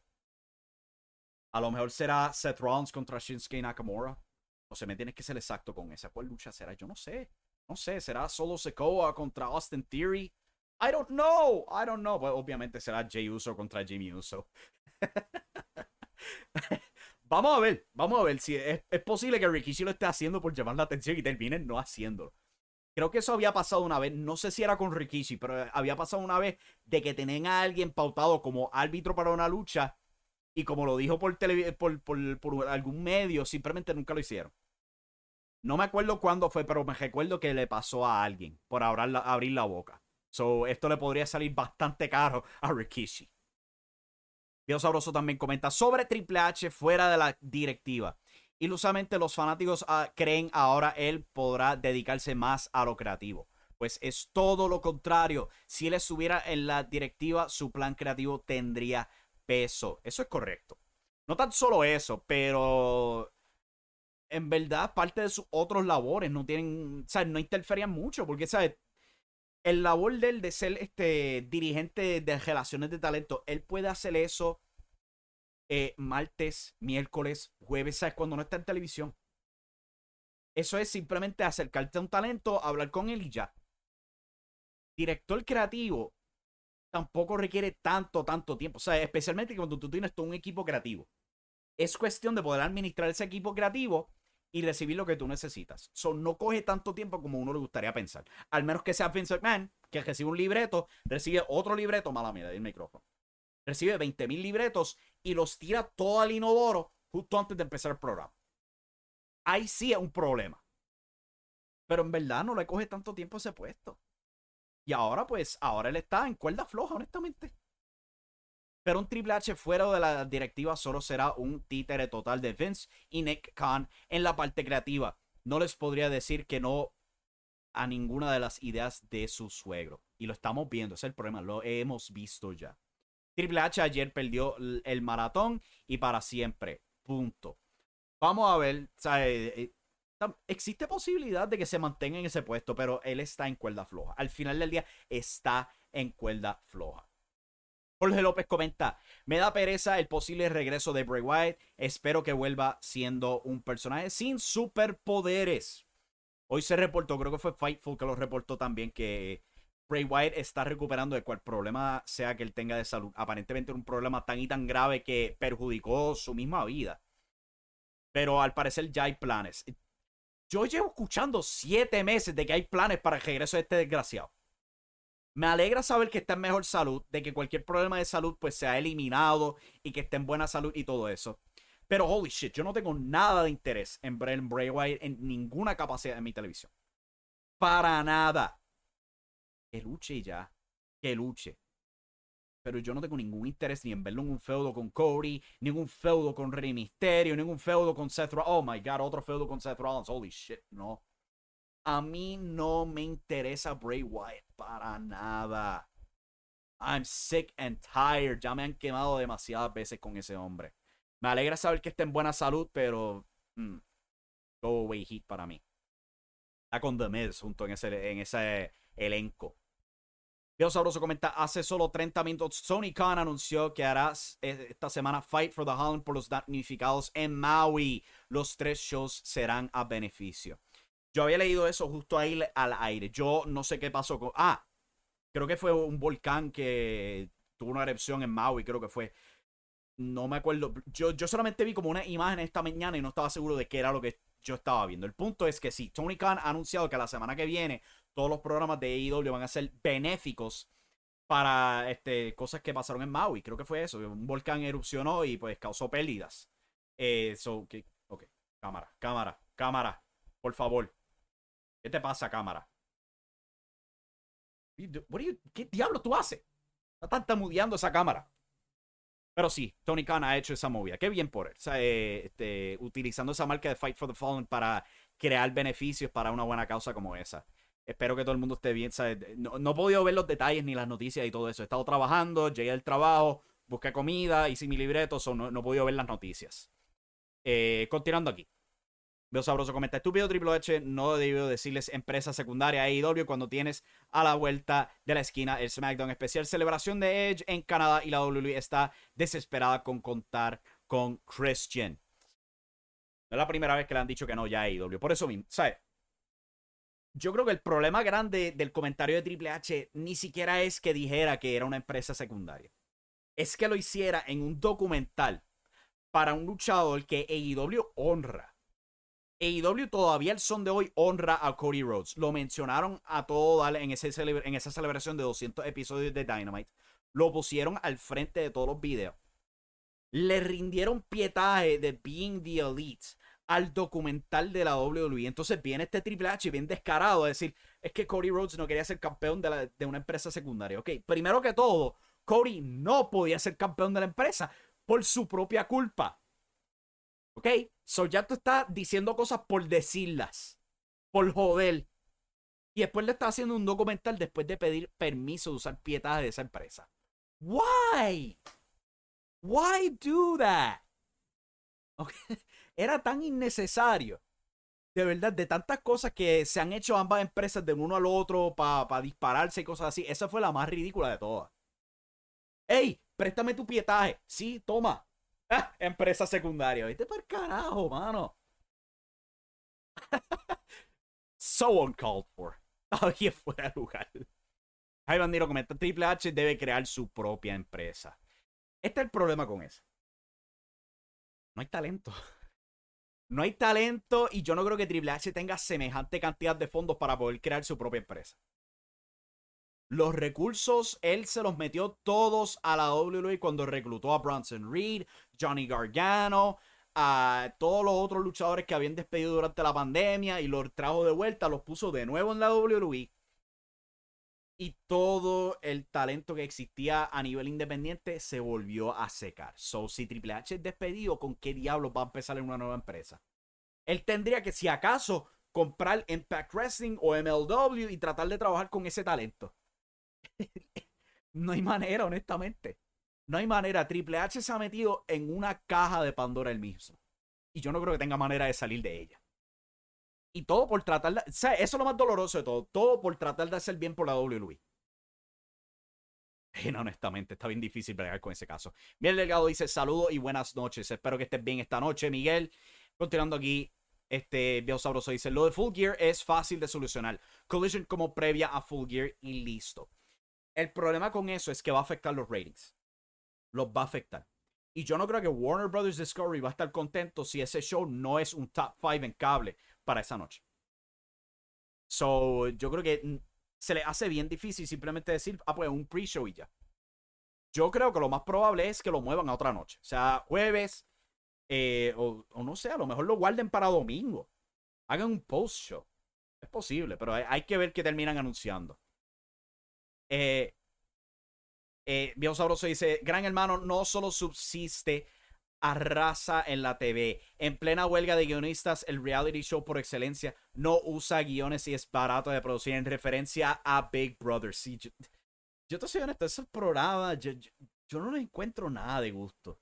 A lo mejor será Seth Rollins contra Shinsuke Nakamura. O sea, me tienes que ser exacto con esa. ¿Cuál lucha será? Yo no sé. No sé. ¿Será Solo Sikoa contra Austin Theory? I don't know. I don't know. Pues obviamente será Jey Uso contra Jimmy Uso. Vamos a ver. Vamos a ver si es, es posible que Rikishi lo esté haciendo por llamar la atención y termine no haciéndolo. Creo que eso había pasado una vez. No sé si era con Rikishi, pero había pasado una vez de que tenían a alguien pautado como árbitro para una lucha. Y como lo dijo por, tele, por, por, por algún medio, simplemente nunca lo hicieron. No me acuerdo cuándo fue, pero me recuerdo que le pasó a alguien por abrir la, abrir la boca. So, esto le podría salir bastante caro a Rikishi. Dios Sabroso también comenta sobre Triple H fuera de la directiva. Ilusamente los fanáticos uh, creen ahora él podrá dedicarse más a lo creativo. Pues es todo lo contrario. Si él estuviera en la directiva, su plan creativo tendría peso. Eso es correcto. No tan solo eso, pero en verdad parte de sus otros labores no tienen, o sea, no interferían mucho, porque, ¿sabes? el labor de él de ser este dirigente de relaciones de talento, él puede hacer eso eh, martes, miércoles, jueves, ¿sabes? Cuando no está en televisión. Eso es simplemente acercarte a un talento, hablar con él y ya. Director creativo tampoco requiere tanto, tanto tiempo. O sea, especialmente cuando tú tienes todo un equipo creativo. Es cuestión de poder administrar ese equipo creativo y recibir lo que tú necesitas. So, no coge tanto tiempo como uno le gustaría pensar. Al menos que sea Vince McMahon, que recibe un libreto, recibe otro libreto, mala mía, del micrófono. Recibe veinte mil libretos y los tira todo al inodoro justo antes de empezar el programa. Ahí sí es un problema. Pero en verdad no le coge tanto tiempo ese puesto. Y ahora, pues, ahora él está en cuerda floja, honestamente. Pero un Triple H fuera de la directiva solo será un títere total de Vince y Nick Khan en la parte creativa. No les podría decir que no a ninguna de las ideas de su suegro. Y lo estamos viendo, ese es el problema, lo hemos visto ya. Triple H ayer perdió el maratón y para siempre. Punto. Vamos a ver, o sea, eh, existe posibilidad de que se mantenga en ese puesto, pero él está en cuerda floja. Al final del día está en cuerda floja. Jorge López comenta, me da pereza el posible regreso de Bray Wyatt. Espero que vuelva siendo un personaje sin superpoderes. Hoy se reportó, creo que fue Fightful que lo reportó también, que Bray Wyatt está recuperando de cual problema sea que él tenga de salud. Aparentemente un problema tan y tan grave que perjudicó su misma vida. Pero al parecer ya hay planes. Yo llevo escuchando siete meses de que hay planes para el regreso de este desgraciado. Me alegra saber que está en mejor salud, de que cualquier problema de salud pues se ha eliminado y que esté en buena salud y todo eso. Pero holy shit, yo no tengo nada de interés en Bray, en Bray Wyatt en ninguna capacidad en mi televisión. Para nada. Que luche ya. Que luche. Pero yo no tengo ningún interés ni en verlo en un feudo con Cody, ningún feudo con Rey Mysterio, ningún feudo con Seth Rollins. Oh my god, otro feudo con Seth Rollins. Holy shit, no. A mí no me interesa Bray Wyatt para nada. I'm sick and tired. Ya me han quemado demasiadas veces con ese hombre. Me alegra saber que está en buena salud, pero mm, go away hit para mí. Está con The Miz junto en ese, en ese elenco. Veo Sabroso comenta, hace solo treinta minutos Tony Khan anunció que hará esta semana Fight for the Holland por los damnificados en Maui. Los tres shows serán a beneficio. Yo había leído eso justo ahí al aire. Yo no sé qué pasó con... Ah, creo que fue un volcán que tuvo una erupción en Maui, creo que fue. No me acuerdo. Yo, yo solamente vi como una imagen esta mañana y no estaba seguro de qué era lo que yo estaba viendo. El punto es que sí, Tony Khan ha anunciado que la semana que viene todos los programas de A E W van a ser benéficos para este, cosas que pasaron en Maui. Creo que fue eso. Un volcán erupcionó y pues causó pérdidas. Eh, so, okay, ok, cámara, cámara, cámara, por favor. ¿Qué te pasa, cámara? What you, ¿Qué diablo tú haces? Está tartamudeando esa cámara. Pero sí, Tony Khan ha hecho esa movida. Qué bien por él. O sea, eh, este, utilizando esa marca de Fight for the Fallen para crear beneficios para una buena causa como esa. Espero que todo el mundo esté bien. ¿Sabes? No, no he podido ver los detalles ni las noticias y todo eso. He estado trabajando, llegué al trabajo, busqué comida, hice mi libreto, so no, no he podido ver las noticias. Eh, continuando aquí. Veo Sabroso comenta, estúpido Triple H, no debió decirles empresa secundaria a A E W cuando tienes a la vuelta de la esquina el SmackDown especial celebración de Edge en Canadá y la W W E está desesperada con contar con Christian. No es la primera vez que le han dicho que no ya a A E W. Por eso mismo, ¿sabes? Yo creo que el problema grande del comentario de Triple H ni siquiera es que dijera que era una empresa secundaria. Es que lo hiciera en un documental para un luchador que A E W honra. A E W todavía el son de hoy honra a Cody Rhodes. Lo mencionaron a todo dar en, ese celebra en esa celebración de doscientos episodios de Dynamite. Lo pusieron al frente de todos los videos. Le rindieron pietaje de Being the Elite al documental de la W W E. Entonces viene este Triple H bien descarado a decir, es que Cody Rhodes no quería ser campeón de, la, de una empresa secundaria. Ok, primero que todo, Cody no podía ser campeón de la empresa por su propia culpa. Ok, so ya tú estás diciendo cosas por decirlas, por joder. Y después le estás haciendo un documental después de pedir permiso de usar pietaje de esa empresa. Why? Why do that? Okay. Era tan innecesario. de verdad, de tantas cosas que se han hecho ambas empresas de uno al otro para pa dispararse y cosas así, esa fue la más ridícula de todas. ¡Ey! Préstame tu pietaje. Sí, toma. Ah, empresa secundaria. Vete para el carajo, mano. So uncalled for. Todavía fuera de lugar. Ay, Bandiro comenta, Triple H debe crear su propia empresa. Este es el problema con eso. No hay talento. No hay talento y yo no creo que Triple H tenga semejante cantidad de fondos para poder crear su propia empresa. Los recursos, él se los metió todos a la W W E cuando reclutó a Bronson Reed, Johnny Gargano, a todos los otros luchadores que habían despedido durante la pandemia y los trajo de vuelta, los puso de nuevo en la W W E. Y todo el talento que existía a nivel independiente se volvió a secar. So, si Triple H es despedido, ¿con qué diablos va a empezar en una nueva empresa? Él tendría que, si acaso, comprar Impact Wrestling o M L W y tratar de trabajar con ese talento. No hay manera, honestamente. No hay manera. Triple H se ha metido en una caja de Pandora él mismo. Y yo no creo que tenga manera de salir de ella. Y todo por tratar de... O sea, eso es lo más doloroso de todo. Todo por tratar de hacer bien por la W W E. Y no, honestamente, está bien difícil bregar con ese caso. Miguel Delgado dice, saludos y buenas noches. Espero que estés bien esta noche, Miguel. Continuando aquí, este Viejo Sabroso dice, lo de Full Gear es fácil de solucionar. Collision como previa a Full Gear y listo. El problema con eso es que va a afectar los ratings. Los va a afectar. Y yo no creo que Warner Brothers Discovery va a estar contento si ese show no es un top cinco en cable para esa noche. So, yo creo que se le hace bien difícil simplemente decir, ah, pues un pre-show y ya. Yo creo que lo más probable es que lo muevan a otra noche. O sea, jueves, eh, o, o no sé, a lo mejor lo guarden para domingo. Hagan un post-show. Es posible, pero hay, hay que ver qué terminan anunciando. Eh, eh, Viejo Sabroso dice, Gran Hermano no solo subsiste, arrasa en la T V. En plena huelga de guionistas, el reality show por excelencia no usa guiones y es barato de producir en referencia a Big Brother. Sí, yo, yo te soy honesto, esos programas, yo, yo, yo no le encuentro nada de gusto.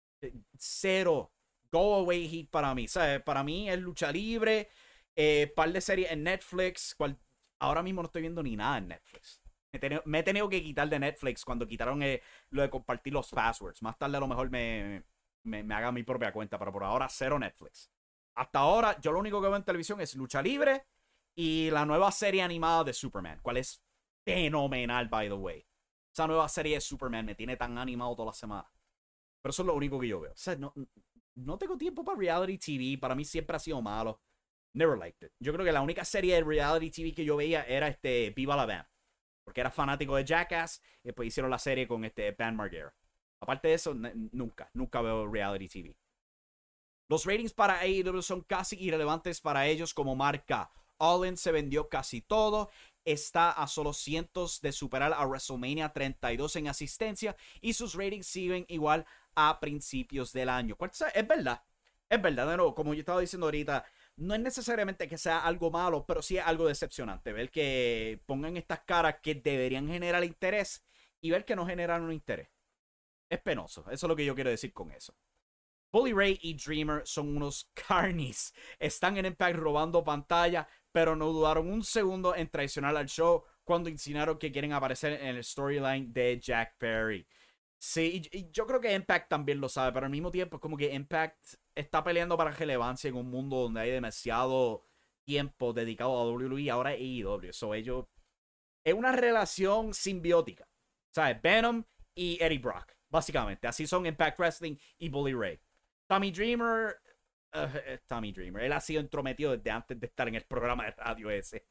Cero. Go away hit para mí. ¿Sabes? Para mí es lucha libre, eh, par de series en Netflix. Cual, ahora mismo no estoy viendo ni nada en Netflix. Me he tenido, me he tenido que quitar de Netflix cuando quitaron eh, lo de compartir los passwords. Más tarde a lo mejor me... Me, me haga mi propia cuenta, pero por ahora cero Netflix. Hasta ahora yo lo único que veo en televisión es lucha libre y la nueva serie animada de Superman, cual es fenomenal, by the way. Esa nueva serie de Superman me tiene tan animado toda la semana. Pero eso es lo único que yo veo. O sea, no, no tengo tiempo para reality T V. Para mí siempre ha sido malo. Never liked it. Yo creo que la única serie de reality T V que yo veía era este Viva la Bam, porque era fanático de Jackass y después hicieron la serie con este Bam Margera. Aparte de eso, nunca, nunca veo reality T V. Los ratings para A E W son casi irrelevantes para ellos como marca. All In se vendió casi todo. Está a solo cientos de superar a WrestleMania treinta y dos en asistencia. Y sus ratings siguen igual a principios del año. Es verdad. Es verdad, de nuevo, como yo estaba diciendo ahorita, no es necesariamente que sea algo malo, pero sí es algo decepcionante. Ver que pongan estas caras que deberían generar interés y ver que no generan un interés. Es penoso. Eso es lo que yo quiero decir con eso. Bully Ray y Dreamer son unos carnies. Están en Impact robando pantalla, pero no dudaron un segundo en traicionar al show cuando insinuaron que quieren aparecer en el storyline de Jack Perry. Sí, y yo creo que Impact también lo sabe, pero al mismo tiempo es como que Impact está peleando para relevancia en un mundo donde hay demasiado tiempo dedicado a W W E. Ahora es A E W. So ellos... Es una relación simbiótica. ¿Sabes? Venom y Eddie Brock. Básicamente, así son Impact Wrestling y Bully Ray. Tommy Dreamer, uh, Tommy Dreamer, él ha sido entrometido desde antes de estar en el programa de radio ese.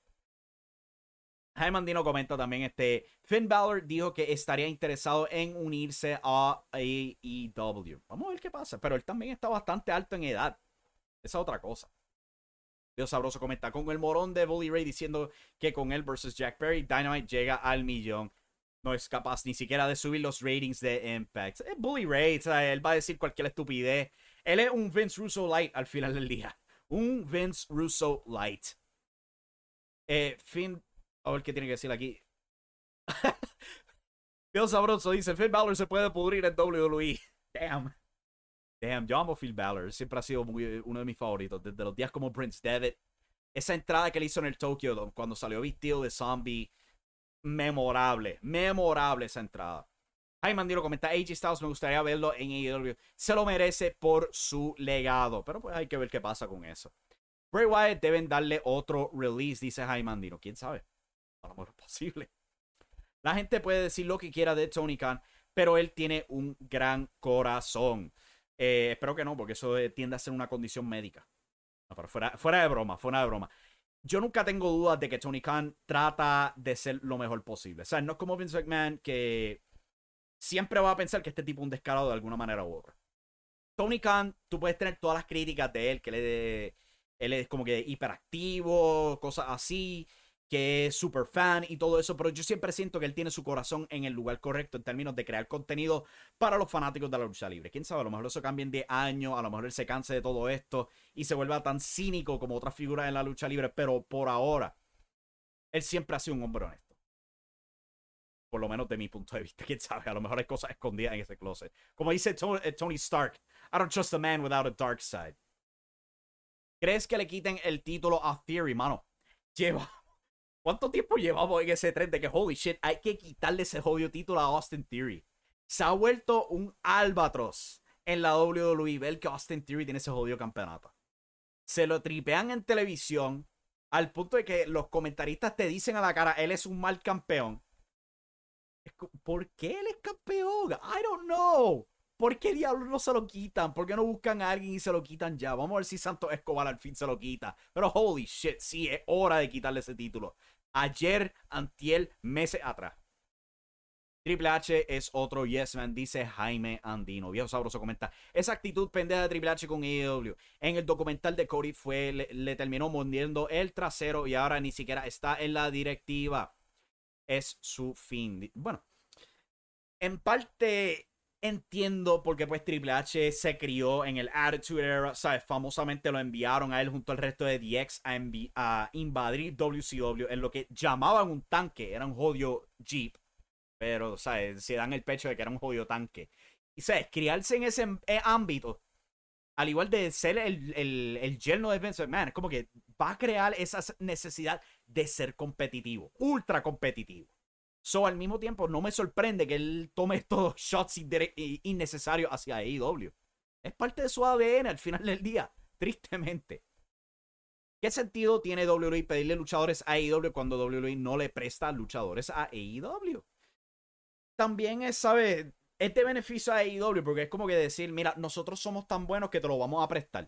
Jaime Andino comenta también, este, Finn Balor dijo que estaría interesado en unirse a A E W. Vamos a ver qué pasa, pero él también está bastante alto en edad. Esa es otra cosa. Dios Sabroso comenta, con el morón de Bully Ray diciendo que con él versus Jack Perry, Dynamite llega al millón. No es capaz ni siquiera de subir los ratings de Impact. Es Bully Ray, o sea, él va a decir cualquier estupidez. Él es un Vince Russo light al final del día. Un Vince Russo light. Eh, Finn... A ver qué tiene que decir aquí. Dios Sabroso dice, Finn Balor se puede pudrir en W W E. Damn. Damn, yo amo Finn Balor. Siempre ha sido muy, uno de mis favoritos. Desde los días como Prince Devitt. Esa entrada que él hizo en el Tokyo Dome cuando salió vestido de zombie, memorable, memorable esa entrada. Jaime Andino comenta, A J Styles me gustaría verlo en A E W. Se lo merece por su legado, pero pues hay que ver qué pasa con eso. Bray Wyatt deben darle otro release, dice Jaime Andino. ¿Quién sabe? A lo mejor es posible. La gente puede decir lo que quiera de Tony Khan, pero él tiene un gran corazón. Eh, espero que no, porque eso tiende a ser una condición médica. No, pero fuera, fuera de broma, fuera de broma. Yo nunca tengo dudas de que Tony Khan trata de ser lo mejor posible. O sea, no es como Vince McMahon, que siempre va a pensar que este tipo es un descarado de alguna manera u otra. Tony Khan, tú puedes tener todas las críticas de él, que él es, él es como que hiperactivo, cosas así, que es super fan y todo eso, pero yo siempre siento que él tiene su corazón en el lugar correcto en términos de crear contenido para los fanáticos de la lucha libre. Quién sabe, a lo mejor eso cambie de año, a lo mejor él se canse de todo esto y se vuelva tan cínico como otras figuras en la lucha libre, pero por ahora, él siempre ha sido un hombre honesto. Por lo menos de mi punto de vista, quién sabe, a lo mejor hay cosas escondidas en ese closet. Como dice Tony Stark, I don't trust a man without a dark side. ¿Crees que le quiten el título a Theory, mano? Lleva... ¿Cuánto tiempo llevamos en ese tren de que, holy shit, hay que quitarle ese jodido título a Austin Theory? Se ha vuelto un albatros en la W W E ver que Austin Theory tiene ese jodido campeonato. Se lo tripean en televisión al punto de que los comentaristas te dicen a la cara, él es un mal campeón. ¿Por qué él es campeón? I don't know. ¿Por qué diablos no se lo quitan? ¿Por qué no buscan a alguien y se lo quitan ya? Vamos a ver si Santos Escobar al fin se lo quita. Pero holy shit, sí, es hora de quitarle ese título. Ayer, antier, meses atrás. Triple H es otro yes man, dice Jaime Andino. Viejo Sabroso comenta, esa actitud pendeja de Triple H con A E W. En el documental de Cody fue, le, le terminó mordiendo el trasero y ahora ni siquiera está en la directiva. Es su fin. Bueno, en parte... entiendo porque pues Triple H se crió en el Attitude Era, ¿sabes? Famosamente lo enviaron a él junto al resto de D X a, a invadir W C W en lo que llamaban un tanque, era un jodido Jeep, pero ¿sabes? Se dan el pecho de que era un jodido tanque. Y ¿sabes? Criarse en ese ámbito, al igual de ser el, el, el yerno de Vince McMahon, es como que va a crear esa necesidad de ser competitivo, ultra competitivo. So, al mismo tiempo, no me sorprende que él tome estos shots innecesarios hacia A E W. Es parte de su A D N al final del día, tristemente. ¿Qué sentido tiene W W E pedirle luchadores a A E W cuando W W E no le presta luchadores a A E W? También es, ¿sabes? Es de beneficio a A E W porque es como que decir, mira, nosotros somos tan buenos que te lo vamos a prestar.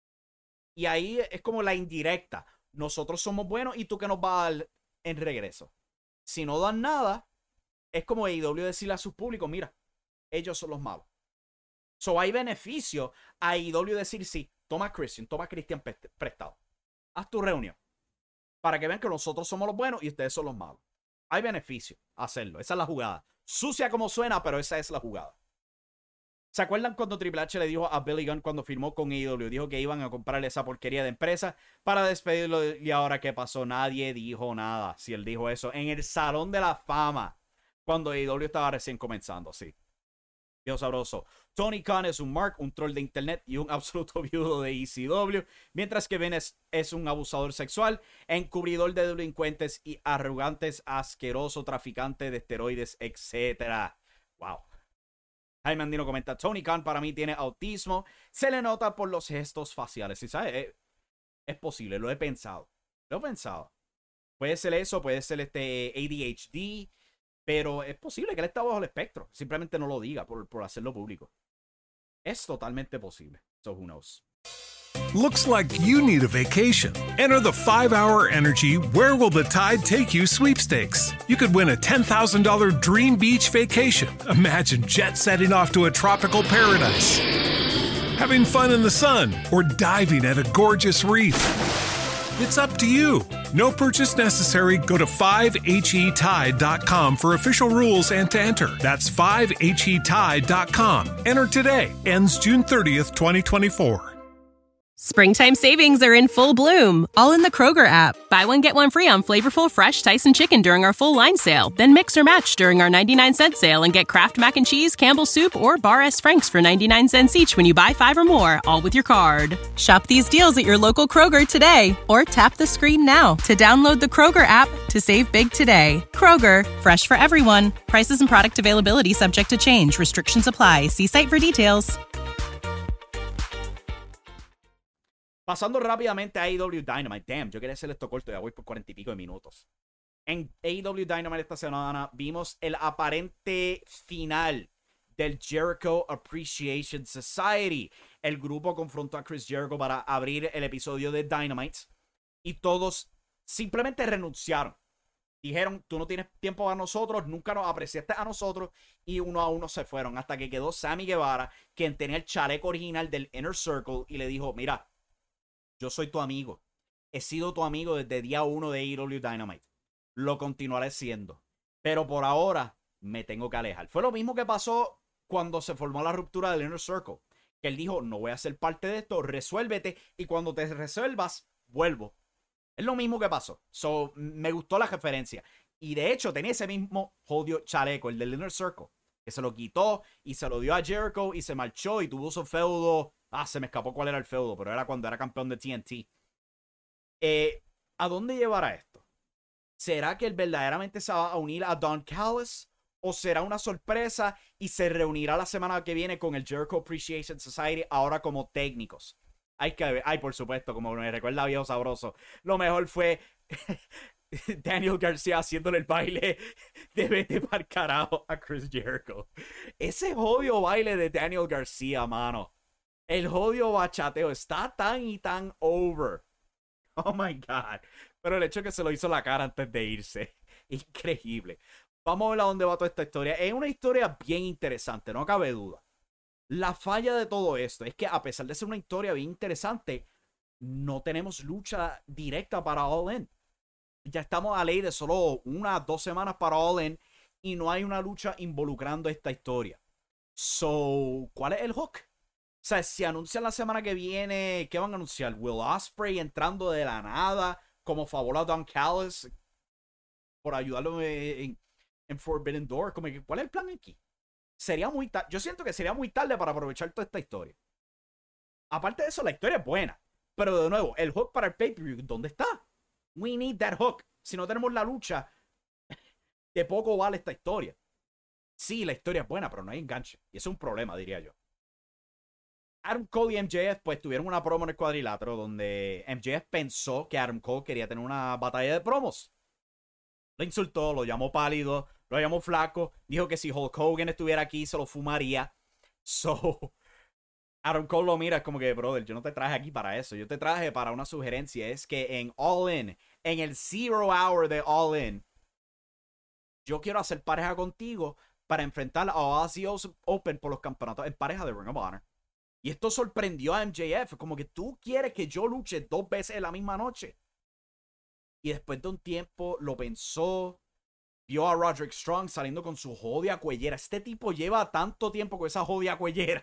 Y ahí es como la indirecta. Nosotros somos buenos y tú que nos vas a dar en regreso. Si no dan nada, es como A E W decirle a su público, mira, ellos son los malos. So hay beneficio a A E W decir, sí, toma a Christian, toma a Christian prestado. Haz tu reunión. Para que vean que nosotros somos los buenos y ustedes son los malos. Hay beneficio a hacerlo. Esa es la jugada. Sucia como suena, pero esa es la jugada. ¿Se acuerdan cuando Triple H le dijo a Billy Gunn cuando firmó con A E W? Dijo que iban a comprarle esa porquería de empresa para despedirlo. Y ahora, ¿qué pasó? Nadie dijo nada. Si él dijo eso en el Salón de la Fama, cuando A E W estaba recién comenzando, sí. Dios sabroso. Tony Khan es un mark, un troll de internet y un absoluto viudo de E C W. Mientras que Ben es, es un abusador sexual, encubridor de delincuentes y arrogantes, asqueroso traficante de esteroides, etcétera. Wow. Jaime Andino comenta, Tony Khan para mí tiene autismo, se le nota por los gestos faciales. ¿Sí sabes? Es, es posible, lo he pensado. Lo he pensado. Puede ser eso, puede ser este A D H D, pero es posible que él está bajo el espectro. Simplemente no lo diga por, por hacerlo público. Es totalmente posible. So who knows? Looks like you need a vacation. Enter the five hour Energy Where Will the Tide Take You sweepstakes. You could win a ten thousand dollars dream beach vacation. Imagine jet setting off to a tropical paradise, having fun in the sun, or diving at a gorgeous reef. It's up to you. No purchase necessary. Go to five H E tide dot com for official rules and to enter. That's five H E tide dot com. Enter today. Ends June thirtieth, twenty twenty-four. Springtime savings are in full bloom, all in the Kroger app. Buy one, get one free on flavorful fresh Tyson chicken during our full line sale. Then mix or match during our ninety-nine cent sale and get Kraft Mac and Cheese, Campbell's Soup, or Bar S. Frank's for ninety-nine cents each when you buy five or more, all with your card. Shop these deals at your local Kroger today, or tap the screen now to download the Kroger app to save big today. Kroger, fresh for everyone. Prices and product availability subject to change. Restrictions apply. See site for details. Pasando rápidamente a A E W Dynamite. Damn, yo quería hacer esto corto, ya voy por cuarenta y pico de minutos. En A E W Dynamite esta semana vimos el aparente final del Jericho Appreciation Society. El grupo confrontó a Chris Jericho para abrir el episodio de Dynamite y todos simplemente renunciaron. Dijeron, tú no tienes tiempo a nosotros, nunca nos apreciaste a nosotros, y uno a uno se fueron hasta que quedó Sammy Guevara, quien tenía el chaleco original del Inner Circle, y le dijo, mira, yo soy tu amigo. He sido tu amigo desde día uno de A E W Dynamite. Lo continuaré siendo. Pero por ahora me tengo que alejar. Fue lo mismo que pasó cuando se formó la ruptura del Inner Circle. Que él dijo, no voy a ser parte de esto, resuélvete. Y cuando te resuelvas, vuelvo. Es lo mismo que pasó. So, me gustó la referencia. Y de hecho, tenía ese mismo jodido chaleco, el del Inner Circle. Que se lo quitó y se lo dio a Jericho y se marchó y tuvo su feudo. Ah, se me escapó cuál era el feudo, pero era cuando era campeón de T N T. Eh, ¿A dónde llevará esto? ¿Será que él verdaderamente se va a unir a Don Callis? ¿O será una sorpresa y se reunirá la semana que viene con el Jericho Appreciation Society ahora como técnicos? Hay que ver. Ay, por supuesto, como me recuerda a Viejo Sabroso. Lo mejor fue Daniel García haciéndole el baile de vete pa'l carajo a Chris Jericho. Ese jodido baile de Daniel García, mano. El jodido bachateo está tan y tan over. Oh my God. Pero el hecho de que se lo hizo la cara antes de irse. Increíble. Vamos a ver a dónde va toda esta historia. Es una historia bien interesante, no cabe duda. La falla de todo esto es que a pesar de ser una historia bien interesante, no tenemos lucha directa para All In. Ya estamos a ley de solo unas dos semanas para All In y no hay una lucha involucrando esta historia. So, ¿cuál es el hook? O sea, si anuncian la semana que viene, ¿qué van a anunciar? Will Ospreay entrando de la nada como favor a Don Callis por ayudarlo en, en Forbidden Door. Como que, ¿cuál es el plan aquí? Sería muy tarde. Yo siento que sería muy tarde para aprovechar toda esta historia. Aparte de eso, la historia es buena. Pero de nuevo, el hook para el pay-per-view, ¿dónde está? We need that hook. Si no tenemos la lucha, de poco vale esta historia. Sí, la historia es buena, pero no hay enganche. Y eso es un problema, diría yo. Adam Cole y M J F pues tuvieron una promo en el cuadrilátero donde M J F pensó que Adam Cole quería tener una batalla de promos. Lo insultó, lo llamó pálido, lo llamó flaco, dijo que si Hulk Hogan estuviera aquí se lo fumaría. So, Adam Cole lo mira, es como que, brother, yo no te traje aquí para eso, yo te traje para una sugerencia. Es que en All In, en el Zero Hour de All In, yo quiero hacer pareja contigo para enfrentar a Aussie Open por los campeonatos en pareja de Ring of Honor. Y esto sorprendió a M J F, como que tú quieres que yo luche dos veces en la misma noche. Y después de un tiempo lo pensó, vio a Roderick Strong saliendo con su jodia cuellera. Este tipo lleva tanto tiempo con esa jodia cuellera.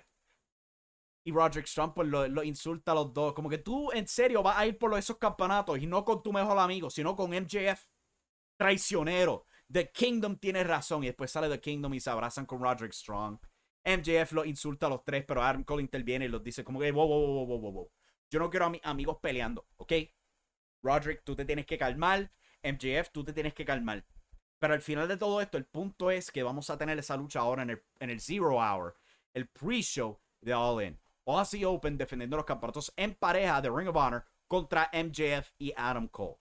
Y Roderick Strong pues lo, lo insulta a los dos. Como que tú en serio vas a ir por esos campeonatos y no con tu mejor amigo, sino con M J F. Traicionero. The Kingdom tiene razón. Y después sale The Kingdom y se abrazan con Roderick Strong. M J F los insulta a los tres, pero Adam Cole interviene y los dice como que wow, wow, wow, wow, wow, wow. Yo no quiero a mis amigos peleando, ¿ok? Roderick, tú te tienes que calmar. M J F, tú te tienes que calmar. Pero al final de todo esto, el punto es que vamos a tener esa lucha ahora en el, en el Zero Hour, el pre-show de All In. Aussie Open defendiendo los campeonatos en pareja de Ring of Honor contra M J F y Adam Cole.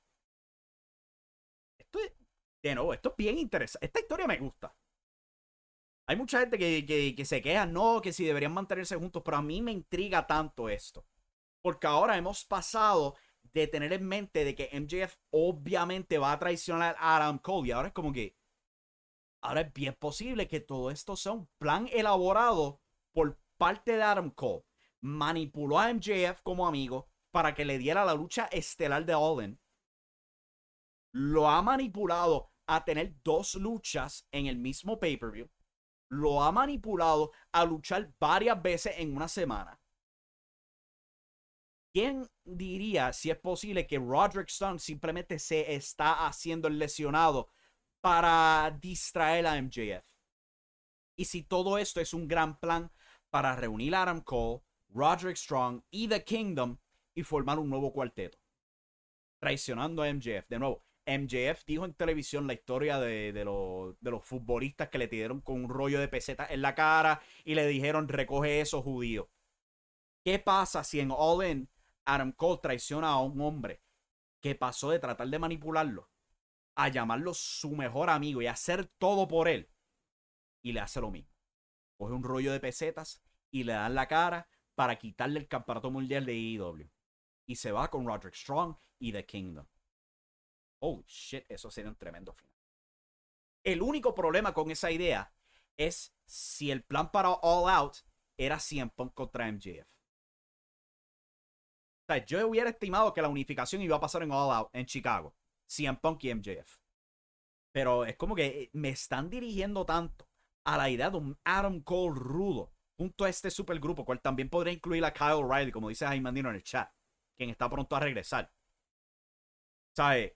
Esto es, de nuevo, esto es bien interesante. Esta historia me gusta. Hay mucha gente que, que, que se queja, no, que si deberían mantenerse juntos, pero a mí me intriga tanto esto. Porque ahora hemos pasado de tener en mente de que M J F obviamente va a traicionar a Adam Cole. Y ahora es como que, ahora es bien posible que todo esto sea un plan elaborado por parte de Adam Cole. Manipuló a M J F como amigo para que le diera la lucha estelar de All In. Lo ha manipulado a tener dos luchas en el mismo pay-per-view. Lo ha manipulado a luchar varias veces en una semana. ¿Quién diría si es posible que Roderick Strong simplemente se está haciendo el lesionado para distraer a M J F? Y si todo esto es un gran plan para reunir a Adam Cole, Roderick Strong y The Kingdom y formar un nuevo cuarteto, traicionando a M J F. De nuevo, M J F dijo en televisión la historia de, de, lo, de los futbolistas que le tiraron con un rollo de pesetas en la cara y le dijeron recoge eso, judío. ¿Qué pasa si en All In Adam Cole traiciona a un hombre que pasó de tratar de manipularlo a llamarlo su mejor amigo y hacer todo por él, y le hace lo mismo? Coge un rollo de pesetas y le dan la cara para quitarle el campeonato mundial de A E W. Y se va con Roderick Strong y The Kingdom. Oh shit, eso sería un tremendo final. El único problema con esa idea es si el plan para All Out era C M Punk contra M J F. O sea, yo hubiera estimado que la unificación iba a pasar en All Out en Chicago. C M Punk y M J F. Pero es como que me están dirigiendo tanto a la idea de un Adam Cole rudo junto a este supergrupo, cual también podría incluir a Kyle O'Reilly, como dice Jaime Andino en el chat, quien está pronto a regresar. ¿Sabes?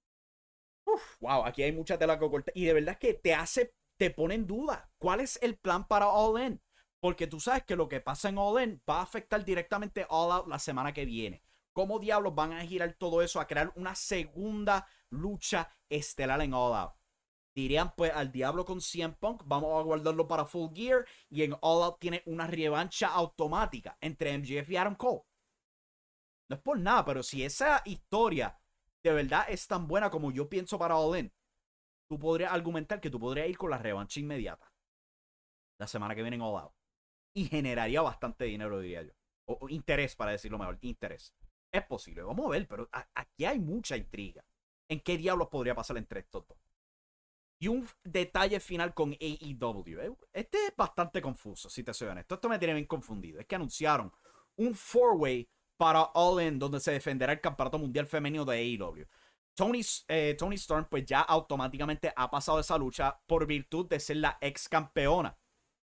Uf, wow, aquí hay mucha tela que cortar. Y de verdad que te hace, te pone en duda. ¿Cuál es el plan para All In? Porque tú sabes que lo que pasa en All In va a afectar directamente a All Out la semana que viene. ¿Cómo diablos van a girar todo eso a crear una segunda lucha estelar en All Out? Dirían, pues, al diablo con C M Punk, vamos a guardarlo para Full Gear, y en All Out tiene una revancha automática entre M J F y Adam Cole. No es por nada, pero si esa historia de verdad es tan buena como yo pienso para All In, tú podrías argumentar que tú podrías ir con la revancha inmediata la semana que viene en All Out. Y generaría bastante dinero, diría yo. O, o interés, para decirlo mejor. Interés. Es posible, vamos a ver, pero a, aquí hay mucha intriga. ¿En qué diablos podría pasar entre estos dos? Y un detalle final con A E W. Este es bastante confuso, si te soy honesto. Esto me tiene bien confundido. Es que anunciaron un four-way para All In, donde se defenderá el campeonato mundial femenino de A E W. Tony, eh, Tony Storm, pues ya automáticamente ha pasado esa lucha por virtud de ser la ex campeona.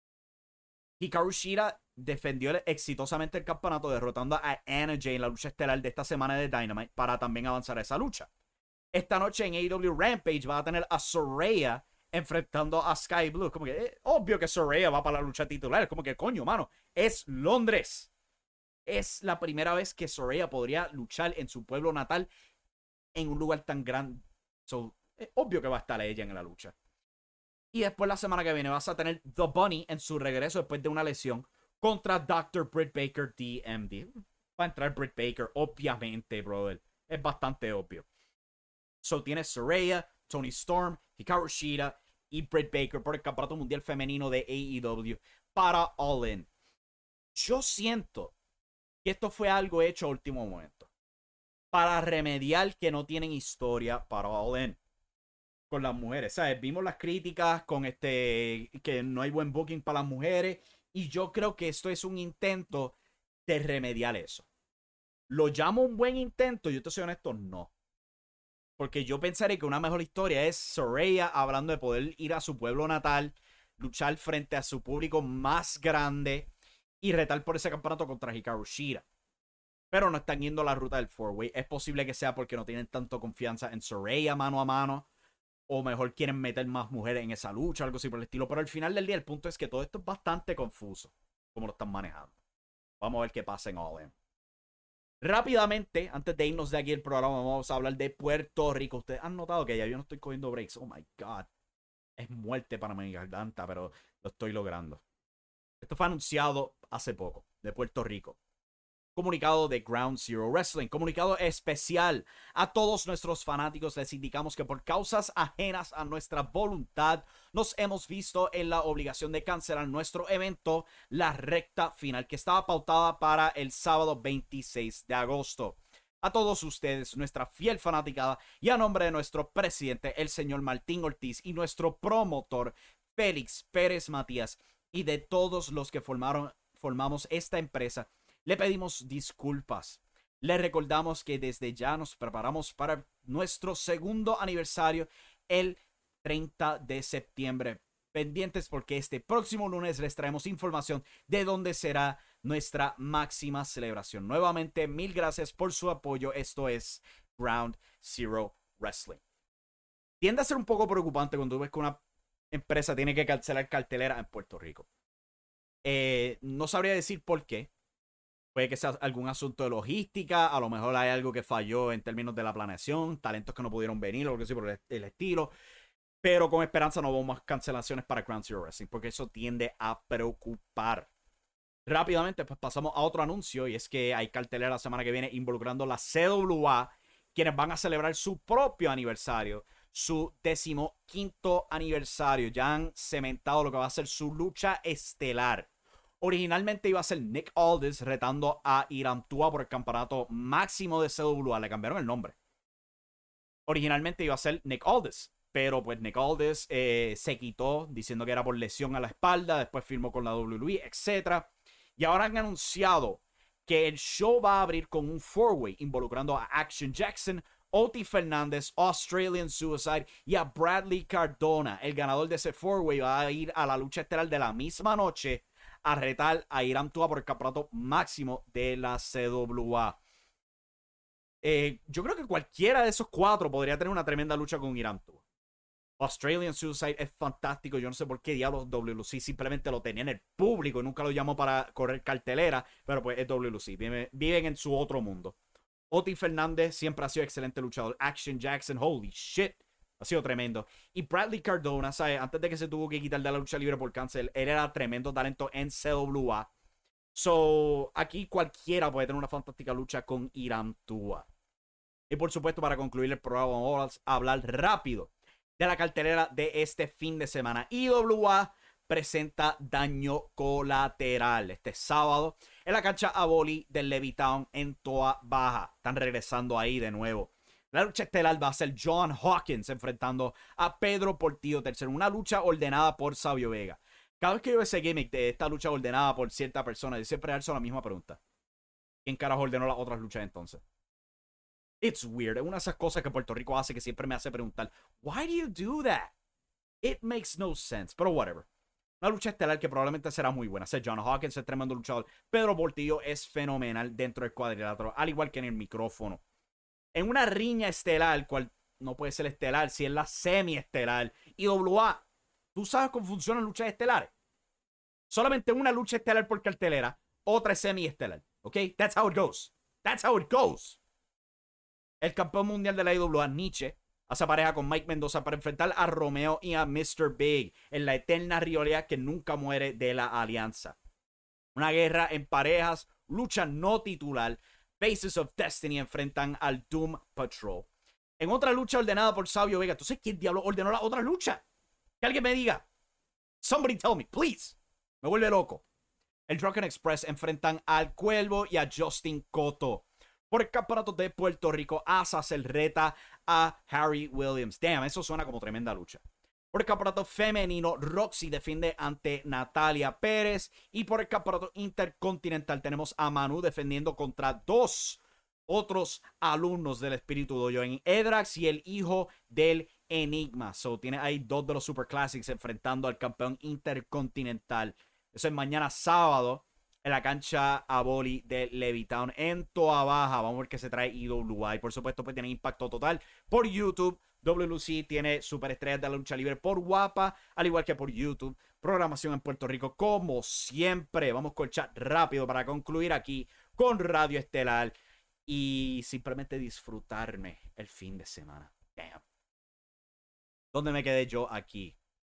Hikaru Shida defendió exitosamente el campeonato, derrotando a Anna Jay en la lucha estelar de esta semana de Dynamite para también avanzar a esa lucha. Esta noche en A E W Rampage va a tener a Soraya enfrentando a Sky Blue. Como que es obvio que Soraya va para la lucha titular. Es como que coño, mano, es Londres. Es la primera vez que Soraya podría luchar en su pueblo natal en un lugar tan grande. So, es obvio que va a estar ella en la lucha. Y después la semana que viene vas a tener The Bunny en su regreso después de una lesión contra doctor Britt Baker D M D. Va a entrar Britt Baker, obviamente, brother. Es bastante obvio. So tienes Soraya, Tony Storm, Hikaru Shida y Britt Baker por el campeonato mundial femenino de A E W para All In. Yo siento que esto fue algo hecho a último momento para remediar que no tienen historia para All In con las mujeres. ¿Sabes? Vimos las críticas con este que no hay buen booking para las mujeres, y yo creo que esto es un intento de remediar eso. ¿Lo llamo un buen intento? Yo te soy honesto, no. Porque yo pensaré que una mejor historia es Soraya hablando de poder ir a su pueblo natal, luchar frente a su público más grande y retar por ese campeonato contra Hikaru Shida. Pero no están yendo la ruta del four-way. Es posible que sea porque no tienen tanto confianza en Soraya mano a mano, o mejor quieren meter más mujeres en esa lucha, algo así por el estilo. Pero al final del día el punto es que todo esto es bastante confuso como lo están manejando. Vamos a ver qué pasa en All In. Rápidamente, antes de irnos de aquí el programa, vamos a hablar de Puerto Rico. Ustedes han notado que ya yo no estoy cogiendo breaks. Oh my God. Es muerte para mi garganta, pero lo estoy logrando. Esto fue anunciado hace poco, de Puerto Rico. Comunicado de Ground Zero Wrestling. Comunicado especial a todos nuestros fanáticos. Les indicamos que por causas ajenas a nuestra voluntad, nos hemos visto en la obligación de cancelar nuestro evento, la recta final, que estaba pautada para el sábado veintiséis de agosto. A todos ustedes, nuestra fiel fanaticada, y a nombre de nuestro presidente, el señor Martín Ortiz, y nuestro promotor, Félix Pérez Matías, y de todos los que formaron, formamos esta empresa, le pedimos disculpas. Le recordamos que desde ya nos preparamos para nuestro segundo aniversario el treinta de septiembre. Pendientes porque este próximo lunes les traemos información de dónde será nuestra máxima celebración. Nuevamente, mil gracias por su apoyo. Esto es Ground Zero Wrestling. Tiende a ser un poco preocupante cuando ves que una empresa tiene que cancelar cartelera en Puerto Rico. Eh, no sabría decir por qué. Puede que sea algún asunto de logística, a lo mejor hay algo que falló en términos de la planeación, talentos que no pudieron venir o algo así por el, el estilo. Pero con esperanza no hubo más cancelaciones para Ground Zero Wrestling, porque eso tiende a preocupar. Rápidamente pues pasamos a otro anuncio, y es que hay cartelera la semana que viene involucrando la C W A, quienes van a celebrar su propio aniversario, su decimoquinto aniversario. Ya han cementado lo que va a ser su lucha estelar. Originalmente iba a ser Nick Aldis retando a Iram Tua por el campeonato máximo de C W A. Le cambiaron el nombre. Originalmente iba a ser Nick Aldis, pero pues Nick Aldis eh, se quitó diciendo que era por lesión a la espalda. Después firmó con la W W E, etcétera. Y ahora han anunciado que el show va a abrir con un four-way involucrando a Action Jackson, Oti Fernández, Australian Suicide y a Bradley Cardona. El ganador de ese four-way va a ir a la lucha estelar de la misma noche a retar a Iram Tua por el campeonato máximo de la C W A. Eh, yo creo que cualquiera de esos cuatro podría tener una tremenda lucha con Iram Tua. Australian Suicide es fantástico. Yo no sé por qué diablos W W C simplemente lo tenía en el público y nunca lo llamó para correr cartelera, pero pues es W W C. Viven, viven en su otro mundo. Oti Fernández siempre ha sido excelente luchador. Action Jackson, holy shit, ha sido tremendo. Y Bradley Cardona, ¿sabes? Antes de que se tuvo que quitar de la lucha libre por cáncer, él era tremendo talento en C W A. So, aquí cualquiera puede tener una fantástica lucha con Iram Tua. Y por supuesto, para concluir el programa, vamos a hablar rápido de la cartelera de este fin de semana. I W A presenta Daño Colateral este sábado en la cancha Aboli del Levittown en Toa Baja. Están regresando ahí de nuevo. La lucha estelar va a ser John Hawkins enfrentando a Pedro Portillo tercero. Una lucha ordenada por Savio Vega. Cada vez que yo veo ese gimmick de esta lucha ordenada por cierta persona, yo siempre hago la misma pregunta. ¿Quién carajo ordenó las otras luchas entonces? It's weird. Es una de esas cosas que Puerto Rico hace que siempre me hace preguntar, why do you do that? It makes no sense, pero whatever. Una lucha estelar que probablemente será muy buena. Ser John Hawkins es tremendo luchador. Pedro Portillo es fenomenal dentro del cuadrilátero, al igual que en el micrófono. En una riña estelar, cual no puede ser estelar si es la semi-estelar. I W A, ¿tú sabes cómo funcionan luchas estelares? Solamente una lucha estelar por cartelera, otra semi-estelar. ¿Ok? That's how it goes. That's how it goes. El campeón mundial de la I W A, Nietzsche, hace pareja con Mike Mendoza para enfrentar a Romeo y a mister Big en la eterna rivalidad que nunca muere de la alianza. Una guerra en parejas, lucha no titular. Faces of Destiny enfrentan al Doom Patrol. En otra lucha ordenada por Savio Vega. ¿Tú sabes quién diablo ordenó la otra lucha? Que alguien me diga. Somebody tell me, please. Me vuelve loco. El Drunken Express enfrentan al Cuervo y a Justin Cotto. Por el campeonato de Puerto Rico, Azazel reta a Harry Williams. Damn, eso suena como tremenda lucha. Por el campeonato femenino, Roxy defiende ante Natalia Pérez. Y por el campeonato intercontinental tenemos a Manu defendiendo contra dos otros alumnos del Espíritu Dojo en Edrax y el hijo del Enigma. So, tiene ahí dos de los Super Classics enfrentando al campeón intercontinental. Eso es mañana sábado en la cancha Aboli de Levittown en Toa Baja. Vamos a ver qué se trae I W A. Y por supuesto, pues tiene Impacto Total por YouTube. W W C tiene superestrellas de la lucha libre por Guapa, al igual que por YouTube. Programación en Puerto Rico, como siempre. Vamos con el chat rápido para concluir aquí con Radio Estelar y simplemente disfrutarme el fin de semana. Damn. ¿Dónde me quedé yo aquí?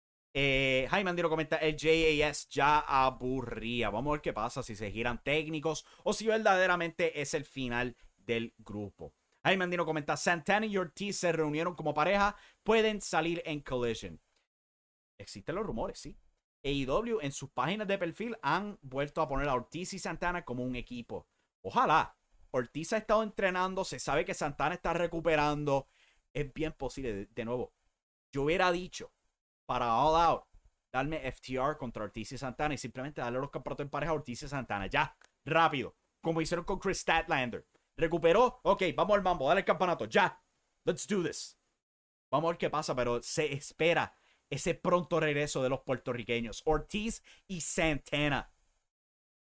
Eh, Jaime Andino comenta, el J A S ya aburría. Vamos a ver qué pasa, si se giran técnicos o si verdaderamente es el final del grupo. Jaime Andino comenta, Santana y Ortiz se reunieron como pareja, pueden salir en Collision. Existen los rumores, sí. A E W en sus páginas de perfil han vuelto a poner a Ortiz y Santana como un equipo. Ojalá. Ortiz ha estado entrenando, se sabe que Santana está recuperando. Es bien posible, de, de nuevo, yo hubiera dicho para All Out, darme F T R contra Ortiz y Santana y simplemente darle los campeonatos en pareja a Ortiz y Santana. Ya, rápido. Como hicieron con Chris Statlander. Recuperó. Ok, vamos al mambo. Dale el campeonato. Ya. Let's do this. Vamos a ver qué pasa, pero se espera ese pronto regreso de los puertorriqueños. Ortiz y Santana.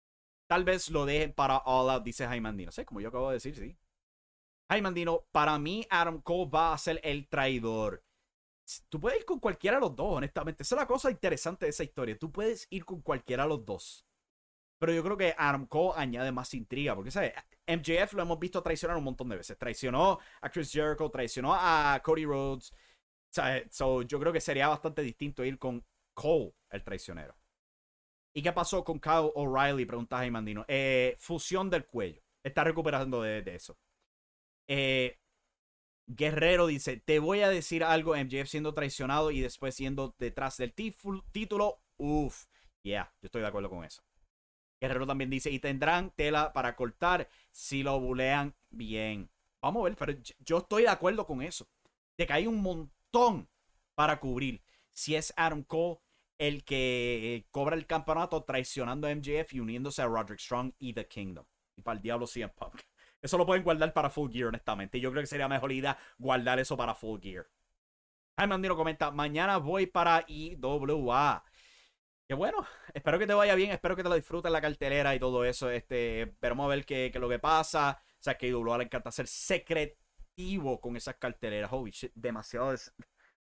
tal vez lo dejen para All Out, dice Jaime Andino. Sí, como yo acabo de decir, sí. Jaime Andino, para mí Adam Cole va a ser el traidor. Tú puedes ir con cualquiera de los dos, honestamente. Esa es la cosa interesante de esa historia. Tú puedes ir con cualquiera de los dos. Pero yo creo que Adam Cole añade más intriga. Porque, ¿sabes? M J F lo hemos visto traicionar un montón de veces. Traicionó a Chris Jericho, traicionó a Cody Rhodes. ¿Sabes? So, yo creo que sería bastante distinto ir con Cole, el traicionero. ¿Y qué pasó con Kyle O'Reilly? Pregunta Jaime Andino. Eh, fusión del cuello. Está recuperando de, de eso. Eh... Guerrero dice, te voy a decir algo, M J F siendo traicionado y después siendo detrás del título. Uff, yeah, yo estoy de acuerdo con eso. Guerrero también dice, y tendrán tela para cortar si lo bulean bien. Vamos a ver, pero yo estoy de acuerdo con eso. De que hay un montón para cubrir. Si es Adam Cole el que cobra el campeonato traicionando a M J F y uniéndose a Roderick Strong y The Kingdom. Y para el diablo C M Punk. Eso lo pueden guardar para Full Gear, honestamente. Yo creo que sería mejor idea guardar eso para Full Gear. Jaime Andino comenta, mañana voy para I W A. Que bueno, espero que te vaya bien, espero que te lo disfrutes la cartelera y todo eso. Este, pero vamos a ver qué, qué es lo que pasa. O sea, que I W A le encanta ser secretivo con esas carteleras. Holy shit, demasiado. Des...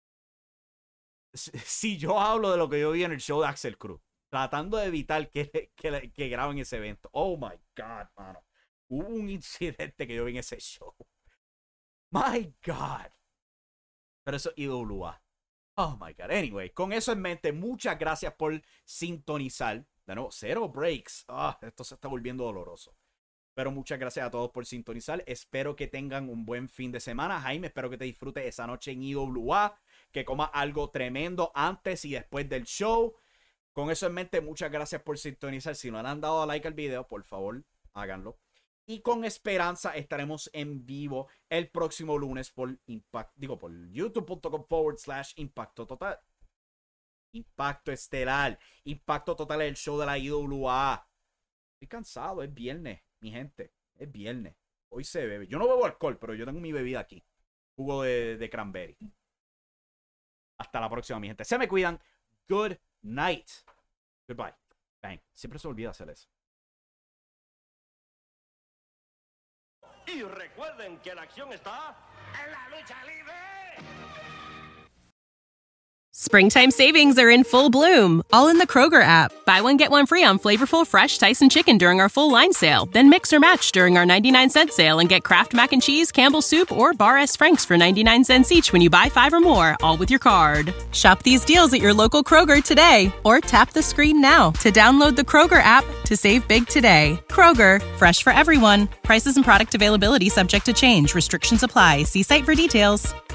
Si yo hablo de lo que yo vi en el show de Axel Cruz, tratando de evitar que, que, que graben ese evento. Oh my God, mano. Hubo un incidente que yo vi en ese show. My God. Pero eso es I W A. Oh my God. Anyway, con eso en mente, muchas gracias por sintonizar. De nuevo, cero breaks. Ah, esto se está volviendo doloroso. Pero muchas gracias a todos por sintonizar. Espero que tengan un buen fin de semana. Jaime, espero que te disfrutes esa noche en I W A. Que comas algo tremendo antes y después del show. Con eso en mente, muchas gracias por sintonizar. Si no le han dado like al video, por favor, háganlo. Y con esperanza estaremos en vivo el próximo lunes por Impact, digo, por youtube.com forward slash Impacto Total. Impacto Estelar. Impacto Total es el show de la I W A. Estoy cansado, es viernes, mi gente. Es viernes. Hoy se bebe. Yo no bebo alcohol, pero yo tengo mi bebida aquí. Jugo de, de cranberry. Hasta la próxima, mi gente. Se me cuidan. Good night. Goodbye. Bang. Siempre se olvida hacer eso. Y recuerden que la acción está en la lucha libre. Springtime savings are in full bloom, all in the Kroger app. Buy one, get one free on flavorful, fresh Tyson chicken during our full line sale. Then mix or match during our ninety-nine cent sale and get Kraft Mac and Cheese, Campbell's Soup, or Bar S. Frank's for ninety-nine cents each when you buy five or more, all with your card. Shop these deals at your local Kroger today, or tap the screen now to download the Kroger app to save big today. Kroger, fresh for everyone. Prices and product availability subject to change. Restrictions apply. See site for details.